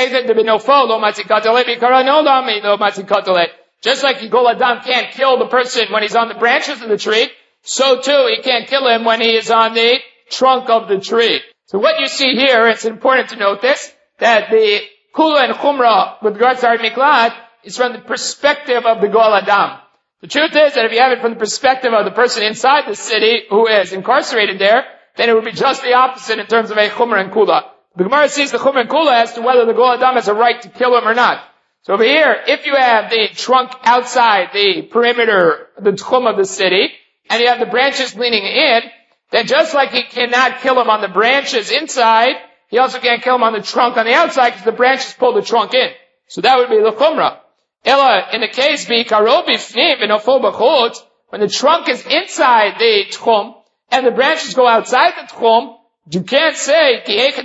Just like Yigol Adam can't kill the person when he's on the branches of the tree, so too he can't kill him when he is on the trunk of the tree. So what you see here, it's important to note this, that the Kula and Chumrah with regards to Arei Miklat is from the perspective of the Goel Adam. The truth is that if you have it from the perspective of the person inside the city who is incarcerated there, then it would be just the opposite in terms of a Chumrah and Kula. The Gemara sees the Chumrah and Kula as to whether the Goel Adam has a right to kill him or not. So over here, if you have the trunk outside the perimeter, the Tchum of the city, and you have the branches leaning in, then just like he cannot kill him on the branches inside, he also can't kill him on the trunk on the outside because the branches pull the trunk in. So that would be the chumrah. Ella, in the case when the trunk is inside the tchum and the branches go outside the tchum, you can't say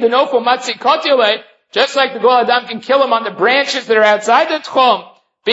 just like the Goel Adam can kill him on the branches that are outside the tchum.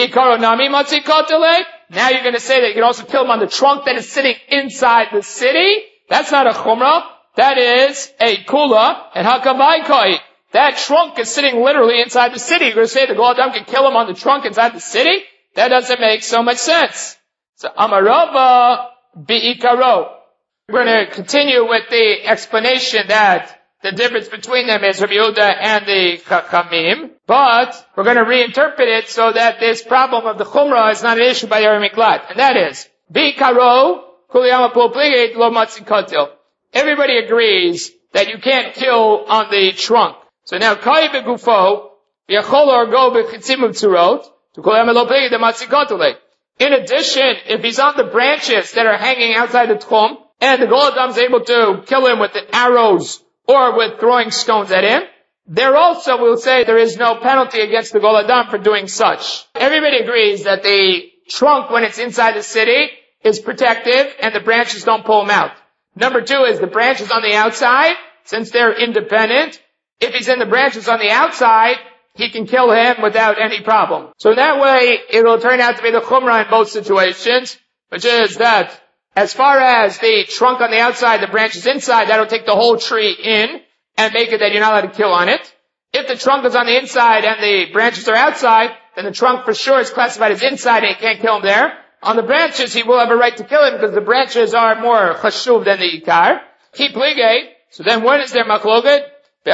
Now you're going to say that you can also kill him on the trunk that is sitting inside the city. That's not a chumrah. That is a kula, and hakavai. That trunk is sitting literally inside the city. You're going to say the Goel Adam can kill him on the trunk inside the city? That doesn't make so much sense. So Amarava bi'ikaro. We're going to continue with the explanation that the difference between them is Rabbi Yehuda and the Chachamim, but we're going to reinterpret it so that this problem of the chumrah is not an issue by the Arei Miklat, and that is bi'ikaro kuliyama pulpligate lo matzikotil. Everybody agrees that you can't kill on the trunk. So now, kai begufo, v'yachol orgo b'chitzim u'tzurot, to kol lo pegi dematzikotole. In addition, if he's on the branches that are hanging outside the tchum, and the Gol Adam is able to kill him with the arrows or with throwing stones at him, there also we'll say there is no penalty against the Gol Adam for doing such. Everybody agrees that the trunk, when it's inside the city, is protective and the branches don't pull him out. Number two is the branches on the outside, since they're independent. If he's in the branches on the outside, he can kill him without any problem. So that way, it'll turn out to be the chumrah in both situations, which is that as far as the trunk on the outside, the branches inside, that'll take the whole tree in and make it that you're not allowed to kill on it. If the trunk is on the inside and the branches are outside, then the trunk for sure is classified as inside and you can't kill him there. On the branches, he will have a right to kill him because the branches are more chashuv than the ikar. Ki plige. So then what is their machloket?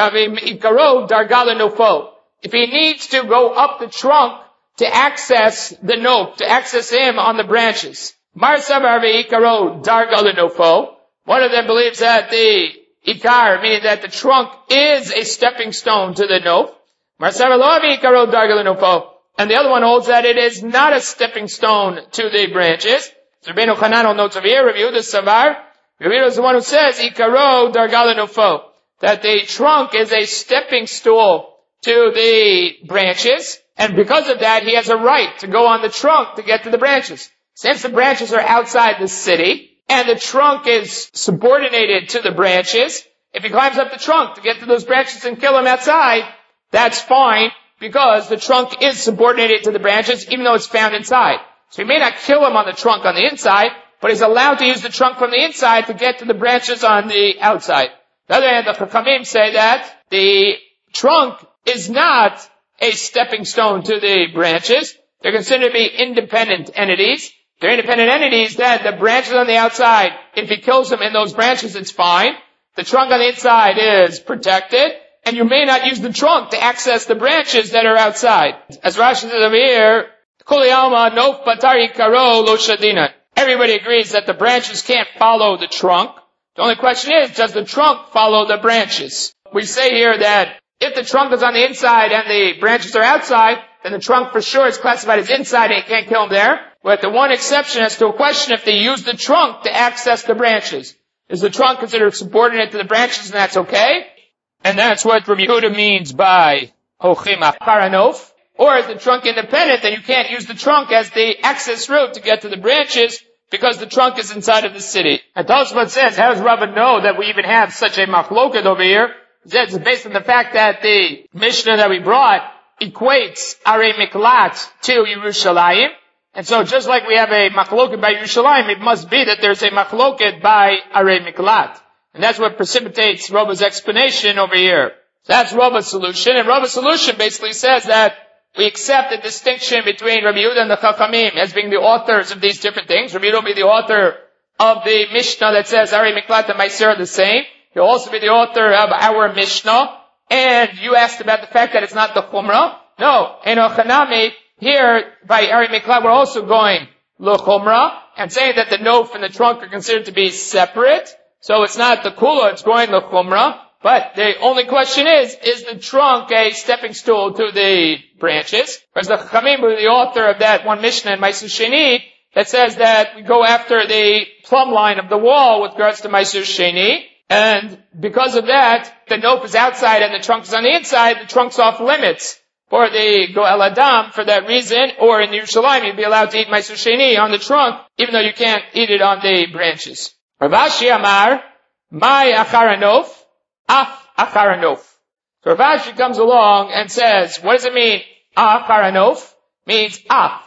Ikaro dargala nofo. If he needs to go up the trunk to access the note, to access him on the branches. Mar savar ve'ikaro dargala nofo. One of them believes that the ikar, meaning that the trunk is a stepping stone to the note. Mar savar lo ve'ikaro dargala nofo. And the other one holds that it is not a stepping stone to the branches. So Rabbeinu Hanan notes over here, review the Savar. Rabbeinu is the one who says, Ikaro dargala nofo, that the trunk is a stepping stool to the branches, and because of that, he has a right to go on the trunk to get to the branches. Since the branches are outside the city, and the trunk is subordinated to the branches, if he climbs up the trunk to get to those branches and kill them outside, that's fine, because the trunk is subordinated to the branches, even though it's found inside. So he may not kill him on the trunk on the inside, but he's allowed to use the trunk from the inside to get to the branches on the outside. On the other hand, the Chachamim say that the trunk is not a stepping stone to the branches. They're considered to be independent entities. They're independent entities that the branches on the outside, if he kills them in those branches, it's fine. The trunk on the inside is protected. And you may not use the trunk to access the branches that are outside. As Rashi says over here, Kuli Alma Nof Batari Karo Lo Shadina. Everybody agrees that the branches can't follow the trunk. The only question is, does the trunk follow the branches? We say here that if the trunk is on the inside and the branches are outside, then the trunk for sure is classified as inside and you can't kill them there. But the one exception as to a question if they use the trunk to access the branches. Is the trunk considered subordinate to the branches and that's okay? And that's what Rabbi Yehuda means by Hochim Acharanof. Or is the trunk independent, then you can't use the trunk as the access route to get to the branches because the trunk is inside of the city. And Tosfot says, how does Rabbi know that we even have such a machloket over here? It's based on the fact that the Mishnah that we brought equates Arei Miklat to Yerushalayim. And so just like we have a machloket by Yerushalayim, it must be that there's a machloket by Arei Miklat. And that's what precipitates Rabba's explanation over here. So that's Rabba's solution. And Rabba's solution basically says that we accept the distinction between Rabbi Yehuda and the Chachamim as being the authors of these different things. Rabbi Yehuda will be the author of the Mishnah that says Arei Miklat and Meiser are the same. He'll also be the author of our Mishnah. And you asked about the fact that it's not the Chumrah. No, Eno Chanami, here by Arei Miklat we're also going Lo Chumrah and saying that the nof and the trunk are considered to be separate. So it's not the kula, it's going the chumrah. But the only question is the trunk a stepping stool to the branches? Whereas the Chachamim, the author of that one Mishnah in Meiser Sheni, that says that we go after the plumb line of the wall with regards to Meiser Sheni. And because of that, the nof is outside and the trunk is on the inside, the trunk's off limits for the Goel Adam for that reason. Or in Yerushalayim, you'd be allowed to eat Meiser Sheni on the trunk, even though you can't eat it on the branches. Rav Ashi Amar, Mai Acharanof, Af Acharanof. So Rav Ashi comes along and says, what does it mean? Acharanof means Af,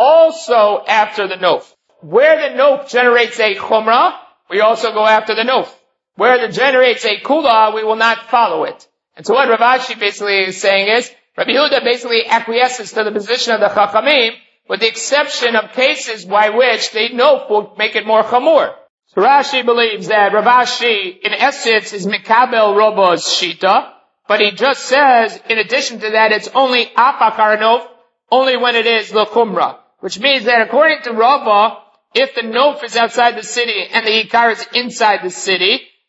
also after the nof. Where the nof generates a chumrah, we also go after the nof. Where it generates a kula, we will not follow it. And so what Rav Ashi basically is saying is, Rabbi Yehuda basically acquiesces to the position of the Chachamim, with the exception of cases by which the nof will make it more chamur. So Rashi believes that Rav Ashi, in essence, is Mikabel Robo's Shita, but he just says, in addition to that, it's only Af Acharanof, only when it is the Chumrah. Which means that according to Rava, if the nof is outside the city and the Ikar is inside the city,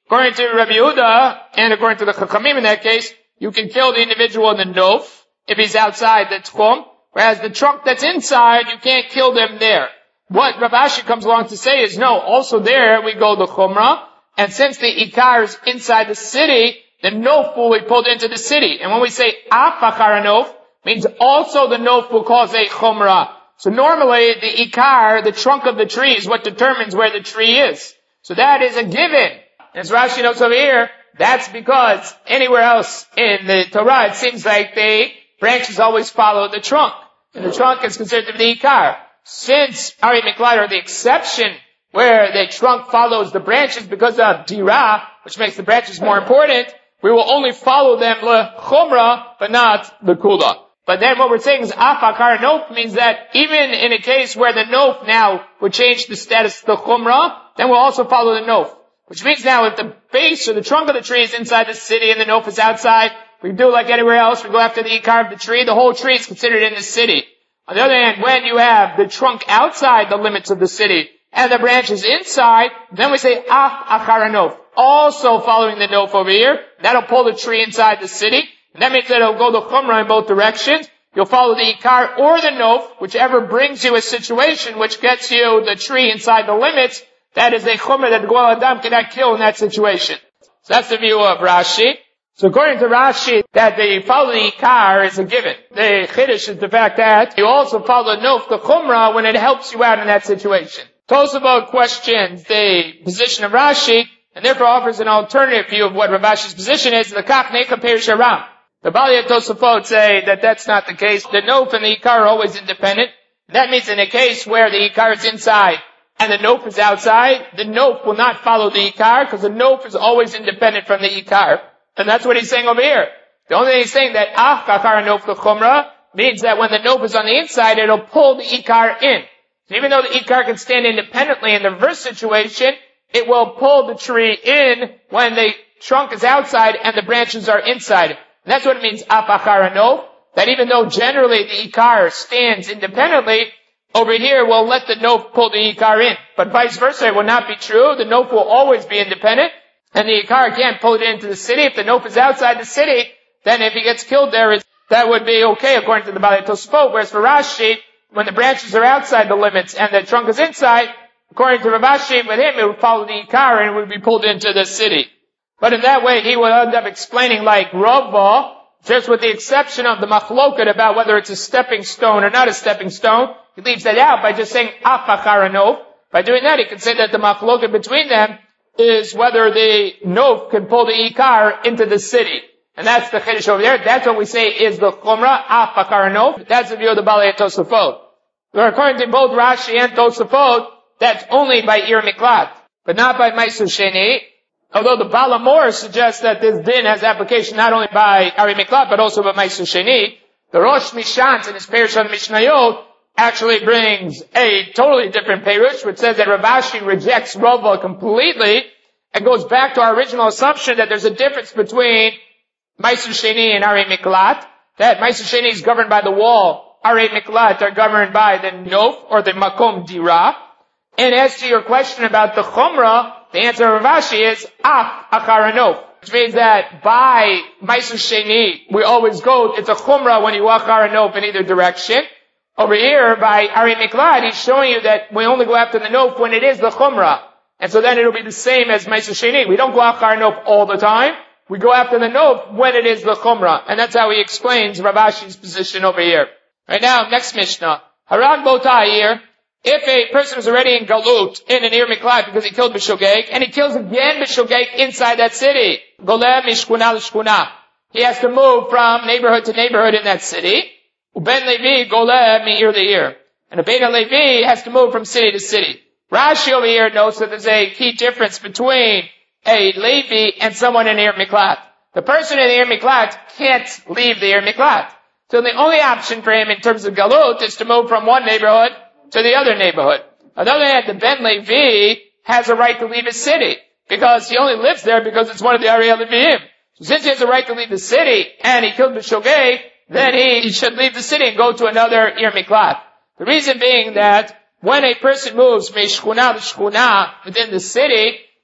According to Rabbi Yehuda, and according to the Chachamim in that case, you can kill the individual in the nof if he's outside the tchum, whereas the trunk that's inside, you can't kill them there. What Rav Ashi comes along to say is, no, also there we go the chumrah, and since the ikar is inside the city, the nof will be pulled into the city. And when we say af achar nof, means also the nof will cause a chumrah. So normally the ikar, the trunk of the tree, is what determines where the tree is. So that is a given. As Rashi notes over here, that's because anywhere else in the Torah, it seems like the branches always follow the trunk. And the trunk is considered to be the ikar. Since Ari Miklat are the exception where the trunk follows the branches because of dirah, which makes the branches more important, we will only follow them le-chumrah, but not the kula. But then what we're saying is af akar nof means that even in a case where the nof now would change the status to chumrah, then we'll also follow the nof. Which means now if the base or the trunk of the tree is inside the city and the nof is outside, we do like anywhere else, we go after the ikar of the tree, the whole tree is considered in the city. On the other hand, when you have the trunk outside the limits of the city and the branches inside, then we say af achar nof. Also following the nof over here, that'll pull the tree inside the city. And that means that it'll go the chumrah in both directions. You'll follow the ikar or the nof, whichever brings you a situation which gets you the tree inside the limits. That is a chumrah that the Goel Adam cannot kill in that situation. So that's the view of Rashi. So according to Rashi, that the follow the ikar is a given. The chiddush is the fact that you also follow the nof, the chumrah, when it helps you out in that situation. Tosafot questions the position of Rashi, and therefore offers an alternative view of what Rav Ashi's position is. The kach necha perish haram. The Bali and Tosafot say that that's not the case. The nof and the ikar are always independent. That means in a case where the ikar is inside and the nof is outside, the nof will not follow the ikar because the nof is always independent from the ikar. And that's what he's saying over here. The only thing he's saying that ach kakar nof l'chumrah means that when the nof is on the inside, it'll pull the ikar in. So even though the ikar can stand independently in the reverse situation, it will pull the tree in when the trunk is outside and the branches are inside. And that's what it means af achar nof. That even though generally the ikar stands independently, over here we'll let the nof pull the ikar in. But vice versa, it will not be true. The nof will always be independent. And the ikar can't pull it into the city. If the nof is outside the city, then if he gets killed there, that would be okay according to the Bali Tosafot. Whereas for Rashi, when the branches are outside the limits and the trunk is inside, according to Rav Ashi, with him it would follow the ikar and it would be pulled into the city. But in that way, he will end up explaining like Rava, just with the exception of the machloket about whether it's a stepping stone or not a stepping stone. He leaves that out by just saying af achar nof. By doing that, he can say that the machloket between them is whether the nof can pull the ikar into the city. And that's the chiddush over there. That's what we say is the chumrah, af achar nof. That's the view of the Bali Tosafot. According to both Rashi and Tosafot, that's only by Ir Miklat, but not by Ma'aser Sheni. Although the Balamor suggests that this din has application not only by Ari Miklat, but also by Ma'aser Sheni. The Rosh Mishant in his Perush on Mishnayot actually brings a totally different Perush, which says that Rav Ashi rejects Rava completely and goes back to our original assumption that there's a difference between Ma'aser Sheni and Ari Miklat, that Ma'aser Sheni is governed by the wall, Ari Miklat are governed by the Nof, or the Makom Dirah. And as to your question about the Chumrah, the answer of Rav Ashi is Af Achar Nof, which means that by Ma'aser Sheni, we always go, it's a Chumrah when you walk Achar Nof in either direction. Over here, by Ari Miklat, he's showing you that we only go after the Nof when it is the Chumrah. And so then it'll be the same as Ma'aser Sheni. We don't go Achar Nof all the time. We go after the Nof when it is the Chumrah. And that's how he explains Rav Ashi's position over here. Right now, next Mishnah. Haran Botai here. If a person is already in Galut, in an Ir Miklat, because he killed B'Shogeg, and he kills again B'Shogeg inside that city, Golem Mishkuna L'Shkuna, he has to move from neighborhood to neighborhood in that city. Uben Levi Golem Me'ir Le'ir. And a Beta Levi has to move from city to city. Rashi over here notes that there's a key difference between a Levi and someone in Ir Miklat. The person in the Ir Miklat can't leave the Ir Miklat. So the only option for him in terms of Galut is to move from one neighborhood to the other neighborhood. On the other hand, the Ben Levi has a right to leave his city, because he only lives there because it's one of the Arei Leviim. So since he has a right to leave the city, and he killed B'Shogeg, then he should leave the city and go to another Ir Miklat. The reason being that when a person moves from Shkuna to Shkuna within the city,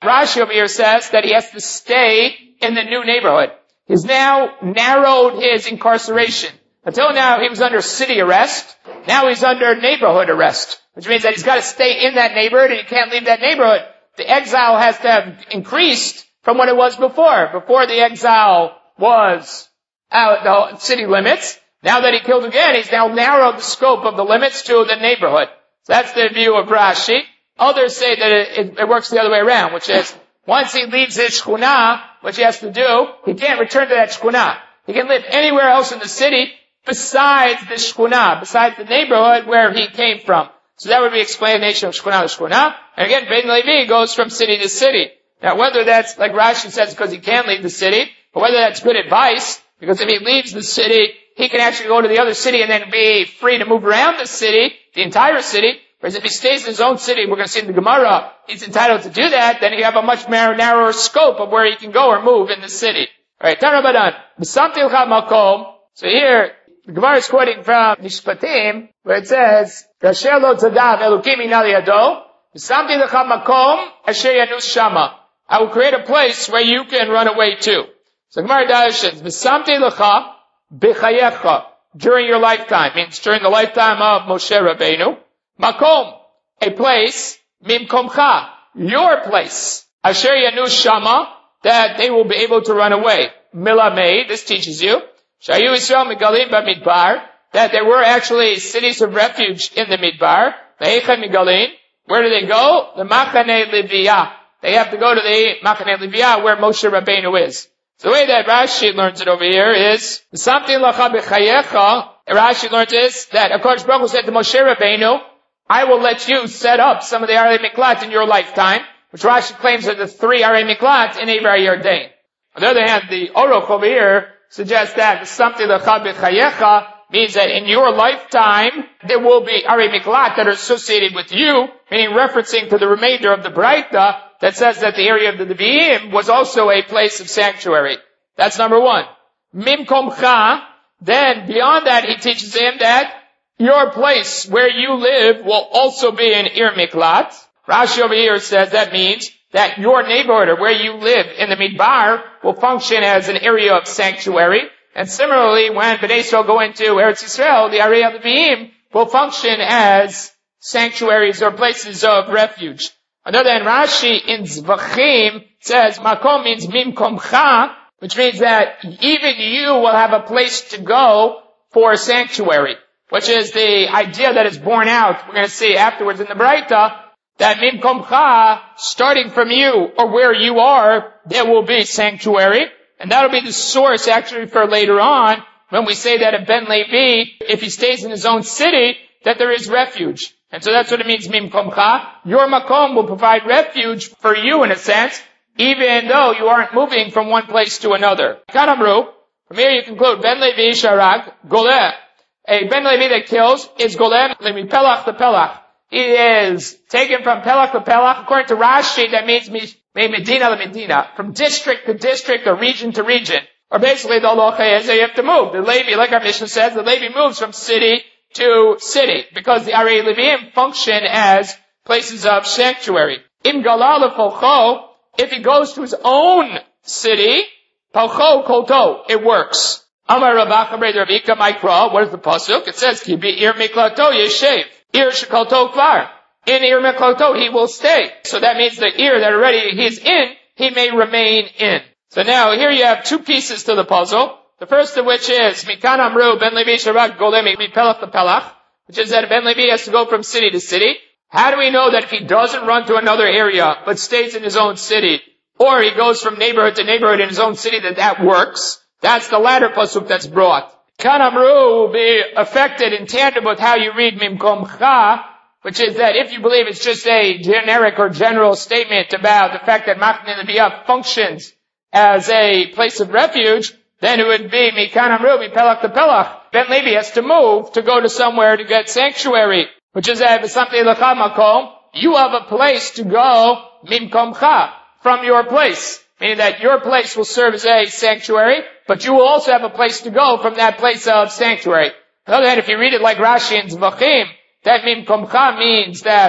Rashi over here says that he has to stay in the new neighborhood. He's now narrowed his incarceration. Until now, he was under city arrest. Now he's under neighborhood arrest, which means that he's got to stay in that neighborhood and he can't leave that neighborhood. The exile has to have increased from what it was before. Before the exile was out the city limits. Now that he killed again, he's now narrowed the scope of the limits to the neighborhood. So that's the view of Rashi. Others say that it works the other way around, which is once he leaves his shkunah, which he has to do, he can't return to that shkunah. He can live anywhere else in the city besides the shkunah, besides the neighborhood where he came from. So that would be explanation of shkunah to shkunah. And again, Ben Levi goes from city to city. Now whether that's, like Rashi says, because he can't leave the city, or whether that's good advice, because if he leaves the city, he can actually go to the other city and then be free to move around the city, the entire city. Whereas if he stays in his own city, we're going to see in the Gemara, he's entitled to do that, then you have a much narrower scope of where he can go or move in the city. Alright, Tanabadan. So here, the Gemara is quoting from Mishpatim, where it says, Rasher lo tzadav elukim inal yado, V'samti lecha makom asher yanus shama. I will create a place where you can run away to. So Gemara dashes, V'samti lecha b'chayecha, during your lifetime, means during the lifetime of Moshe Rabbeinu. Makom, a place, mimkomcha, your place. Asher yanus shama, that they will be able to run away. Milamei, this teaches you, Shayu Yisrael Migalim Bamidbar, that there were actually cities of refuge in the Midbar. Ve'echa Migalim, where do they go? The Machane Liviyah. They have to go to the Machane Liviyah where Moshe Rabbeinu is. So the way that Rashi learns it over here is, something lacha b'chayecha, Rashi learns this, that HaKadosh Baruch Hu said to Moshe Rabbeinu, I will let you set up some of the Arei Miklat in your lifetime, which Rashi claims are the 3 Arei Miklat in Eber Yarden. On the other hand, the Oroch over here suggests that something lacha b'chayecha means that in your lifetime, there will be Arei Miklat that are associated with you, meaning referencing to the remainder of the Braita that says that the area of the Nevi'im was also a place of sanctuary. That's number 1. Mimkomcha, then beyond that he teaches him that your place where you live will also be an Ir Miklat. Rashi over here says that means that your neighborhood or where you live in the Midbar will function as an area of sanctuary. And similarly, when Bnei Yisrael go into Eretz Yisrael, the area of the Nevi'im will function as sanctuaries or places of refuge. On the other hand, Rashi in Zvachim says, Makom means Mimkomcha, which means that even you will have a place to go for sanctuary, which is the idea that is borne out, we're going to see afterwards in the Braita, that Mimkomcha, starting from you or where you are, there will be sanctuary. And that'll be the source actually for later on when we say that a Ben Levi, if he stays in his own city, that there is refuge. And so that's what it means, Mimkomcha. Your Makom will provide refuge for you in a sense, even though you aren't moving from one place to another. Kanamru, from here you conclude, Ben Levi Sharag, Goleh. A Ben Levi that kills is Goleh, Lemi Pelach to Pelach. He is taken from Pelach to Pelach. According to Rashi, that means Medina to Medina, from district to district or region to region. Or basically the halacha is that you have to move. The Levi, like our Mishnah says, the Levi moves from city to city, because the Arei Leviim function as places of sanctuary. Im galal polcho, if he goes to his own city, polcho kolto, it works. Amar Rabach Amrei Ravika Maikra, what is the pasuk? It says, Ki bi ir miklato yeshev, ir shekolto kvar. In ir miklato he will stay. So that means the ir that already he's in, he may remain in. So now here you have 2 pieces to the puzzle. The first of which is, Mikan Amru, Ben Levi Sharak Golemi, Pelach to Pelach, which is that Ben Levi has to go from city to city. How do we know that if he doesn't run to another area, but stays in his own city, or he goes from neighborhood to neighborhood in his own city, that works? That's the latter pasuk that's brought. Kan Amru will be affected in tandem with how you read Mimkomcha, which is that if you believe it's just a generic or general statement about the fact that Machne Leviyah functions as a place of refuge, then it would be Mikan Amru, Pelach to Pelach. Ben Levi has to move to go to somewhere to get sanctuary, which is that something lecha makom, you have a place to go, mimkomcha, from your place. Meaning that your place will serve as a sanctuary, but you will also have a place to go from that place of sanctuary. On the other hand, if you read it like Rashi and Zvachim, that mimkomcha means that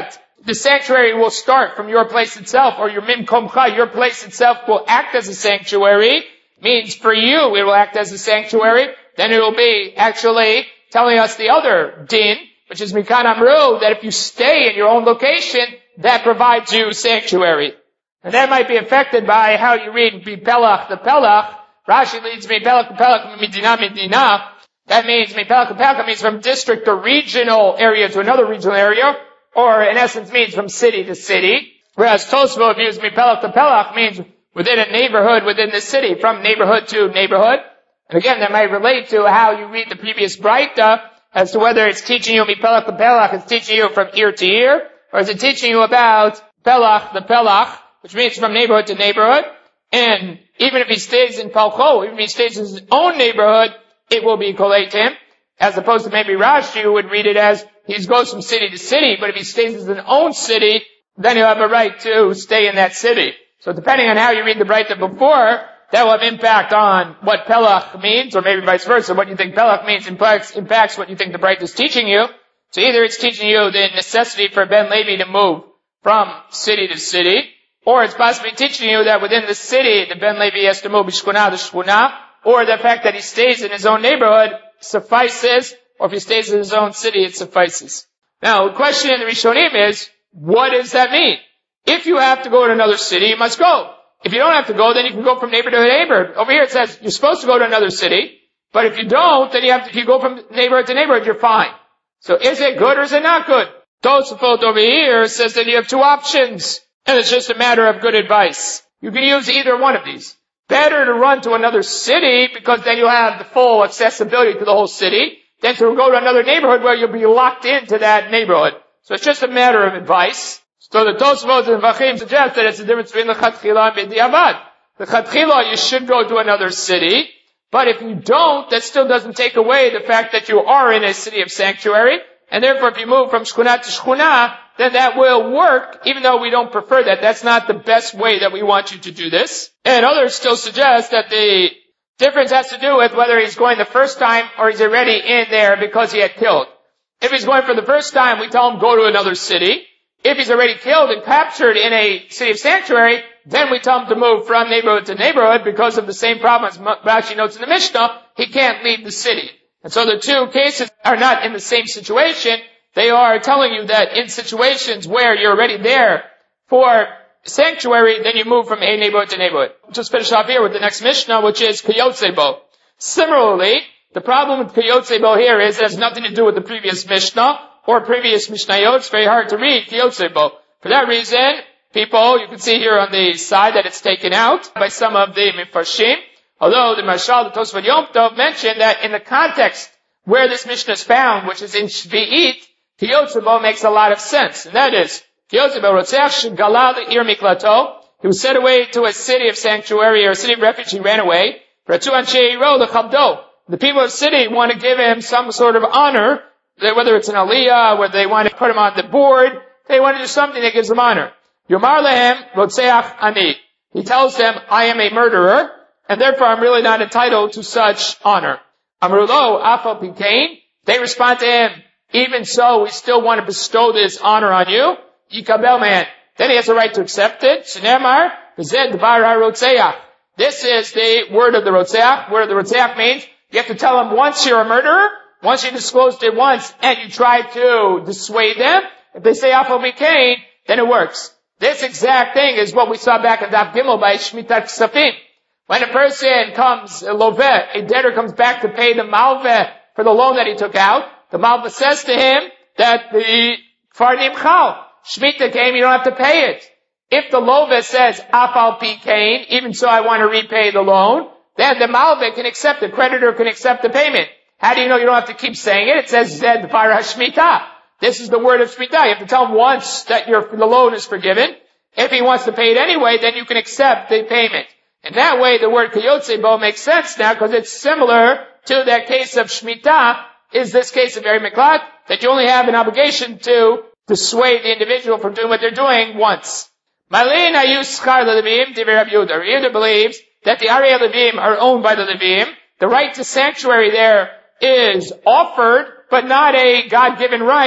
the sanctuary will start from your place itself, or your mimkomcha, your place itself will act as a sanctuary, means for you it will act as a sanctuary, then it will be actually telling us the other din, which is Mikan Amru, that if you stay in your own location, that provides you sanctuary. And that might be affected by how you read Mipelach the Pelach. Rashi leads Mipelach the Pelach Midina Midina. That means Mipelach the Pelach means from district or regional area to another regional area, or in essence means from city to city. Whereas Tosfot views Mipelach the Pelach means within a neighborhood within the city, from neighborhood to neighborhood. And again, that might relate to how you read the previous Braita, as to whether it's teaching you Mipelach the Pelach, it's teaching you from ear to ear, or is it teaching you about Pelach the Pelach, which means from neighborhood to neighborhood. And even if he stays in Palcho, even if he stays in his own neighborhood, it will be kolei to him, as opposed to maybe Rashi, who would read it as he goes from city to city, but if he stays in his own city, then he'll have a right to stay in that city. So depending on how you read the Braita before, that will have impact on what Pelach means, or maybe vice versa. What you think Pelach means impacts what you think the Braita is teaching you. So either it's teaching you the necessity for Ben Levi to move from city to city, or it's possibly teaching you that within the city, the Ben Levi has to move shkuna to shkuna, or the fact that he stays in his own neighborhood suffices, or if he stays in his own city, it suffices. Now, the question in the Rishonim is, what does that mean? If you have to go to another city, you must go. If you don't have to go, then you can go from neighbor to neighbor. Over here it says you're supposed to go to another city, but if you don't, then if you go from neighborhood to neighborhood, you're fine. So is it good or is it not good? Tosafot over here says that you have two options, and it's just a matter of good advice. You can use either one of these. Better to run to another city, because then you'll have the full accessibility to the whole city, than to go to another neighborhood where you'll be locked into that neighborhood. So it's just a matter of advice. So the Tosafot and Vachim suggest that it's the difference between the Chatchila and B'diavad. The Chatchila, you should go to another city, but if you don't, that still doesn't take away the fact that you are in a city of sanctuary, and therefore if you move from Shkuna to Shkuna, then that will work, even though we don't prefer that. That's not the best way that we want you to do this. And others still suggest that the difference has to do with whether he's going the first time or he's already in there because he had killed. If he's going for the first time, we tell him go to another city. If he's already killed and captured in a city of sanctuary, then we tell him to move from neighborhood to neighborhood because of the same problem as Rashi notes in the Mishnah. He can't leave the city. And so the two cases are not in the same situation. They are telling you that in situations where you're already there for sanctuary, then you move from a neighborhood to neighborhood. We'll just finish off here with the next Mishnah, which is Kiyotzebo. Similarly, the problem with Kiyotzebo here is it has nothing to do with the previous Mishnah or previous Mishnayot. It's very hard to read Kiyotzebo. For that reason, people, you can see here on the side that it's taken out by some of the Mefarshim. Although the Marshal, the Tosfot Yom Tov, mentioned that in the context where this Mishnah is found, which is in Shvi'it, Kiyotzebo makes a lot of sense. And that is, Kiyotzebo Rotzeach Galal Ir Miklato. He was sent away to a city of sanctuary or a city of refuge. He ran away. Ratu Anshe Iro L'Chabdo. The people of the city want to give him some sort of honor, whether it's an aliyah, whether they want to put him on the board. They want to do something that gives him honor. Yomar Lehem Rotzeach Ani. He tells them, I am a murderer, and therefore I'm really not entitled to such honor. Amrulo Afal Pikain. They respond to him, even so, we still want to bestow this honor on you. Yikabel man. Then he has a right to accept it. Shneimar, V'zeh Dvar HaRotzeach. This is the word of the Rotzeach. Word of the Rotzeach means you have to tell him once you're a murderer, once you disclosed it once, and you try to dissuade them. If they say Afal Pikain, then it works. This exact thing is what we saw back in Daf Gimel by Shmitat Ksafim. When a person comes, a loveh, a debtor comes back to pay the malveh for the loan that he took out, the malveh says to him that the Kfarnim Chal, Shemitah came, you don't have to pay it. If the loveh says, Afal Pikain, even so I want to repay the loan, then the malveh can accept, the creditor can accept the payment. How do you know you don't have to keep saying it? It says Zed Dvar HaShmitah. This is the word of Shmitah. You have to tell him once that the loan is forgiven. If he wants to pay it anyway, then you can accept the payment. And that way, the word Kiyotzebo makes sense now because it's similar to that case of Shmitah. Is this case of Eri Miklat, that you only have an obligation to dissuade the individual from doing what they're doing once. Malin Ayus Schar Levim Divrei Rabbi Yehuda. Rabbi Yehuda believes that the Arei Levim are owned by the Levim. The right to sanctuary there is offered, but not a God-given right.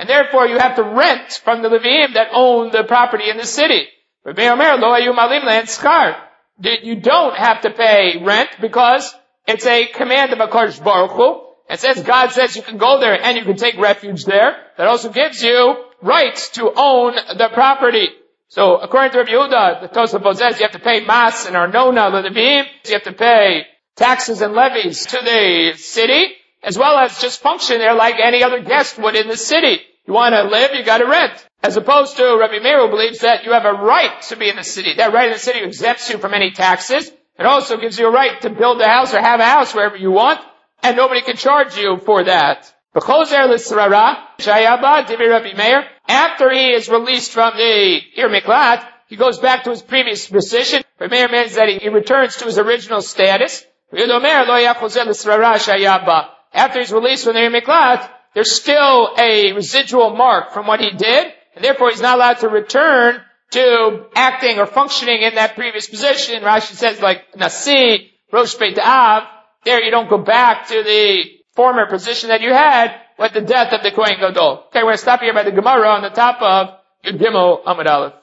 and therefore you have to rent from the Leviim that own the property in the city. You don't have to pay rent because it's a command of HaKadosh Baruch Hu. And since God says you can go there and you can take refuge there, that also gives you rights to own the property. So according to Rabbi Yehuda, the Tosafot says you have to pay mas and arnona l'Leviim. You have to pay taxes and levies to the city, as well as just function there like any other guest would in the city. You want to live, you got to rent. As opposed to Rabbi Meir, who believes that you have a right to be in the city. That right in the city exempts you from any taxes. It also gives you a right to build a house or have a house wherever you want, and nobody can charge you for that. After he is released from the Ir Miklat, he goes back to his previous position. Rabbi Meir means that he returns to his original status. After he's released from the Ir Miklat, there's still a residual mark from what he did, and therefore he's not allowed to return to acting or functioning in that previous position. Rashi says like Nasi, Rosh Beit Av, there you don't go back to the former position that you had with the death of the Kohen Gadol. Okay, we're going to stop here by the Gemara on the top of Yud Gimel Amud Aleph.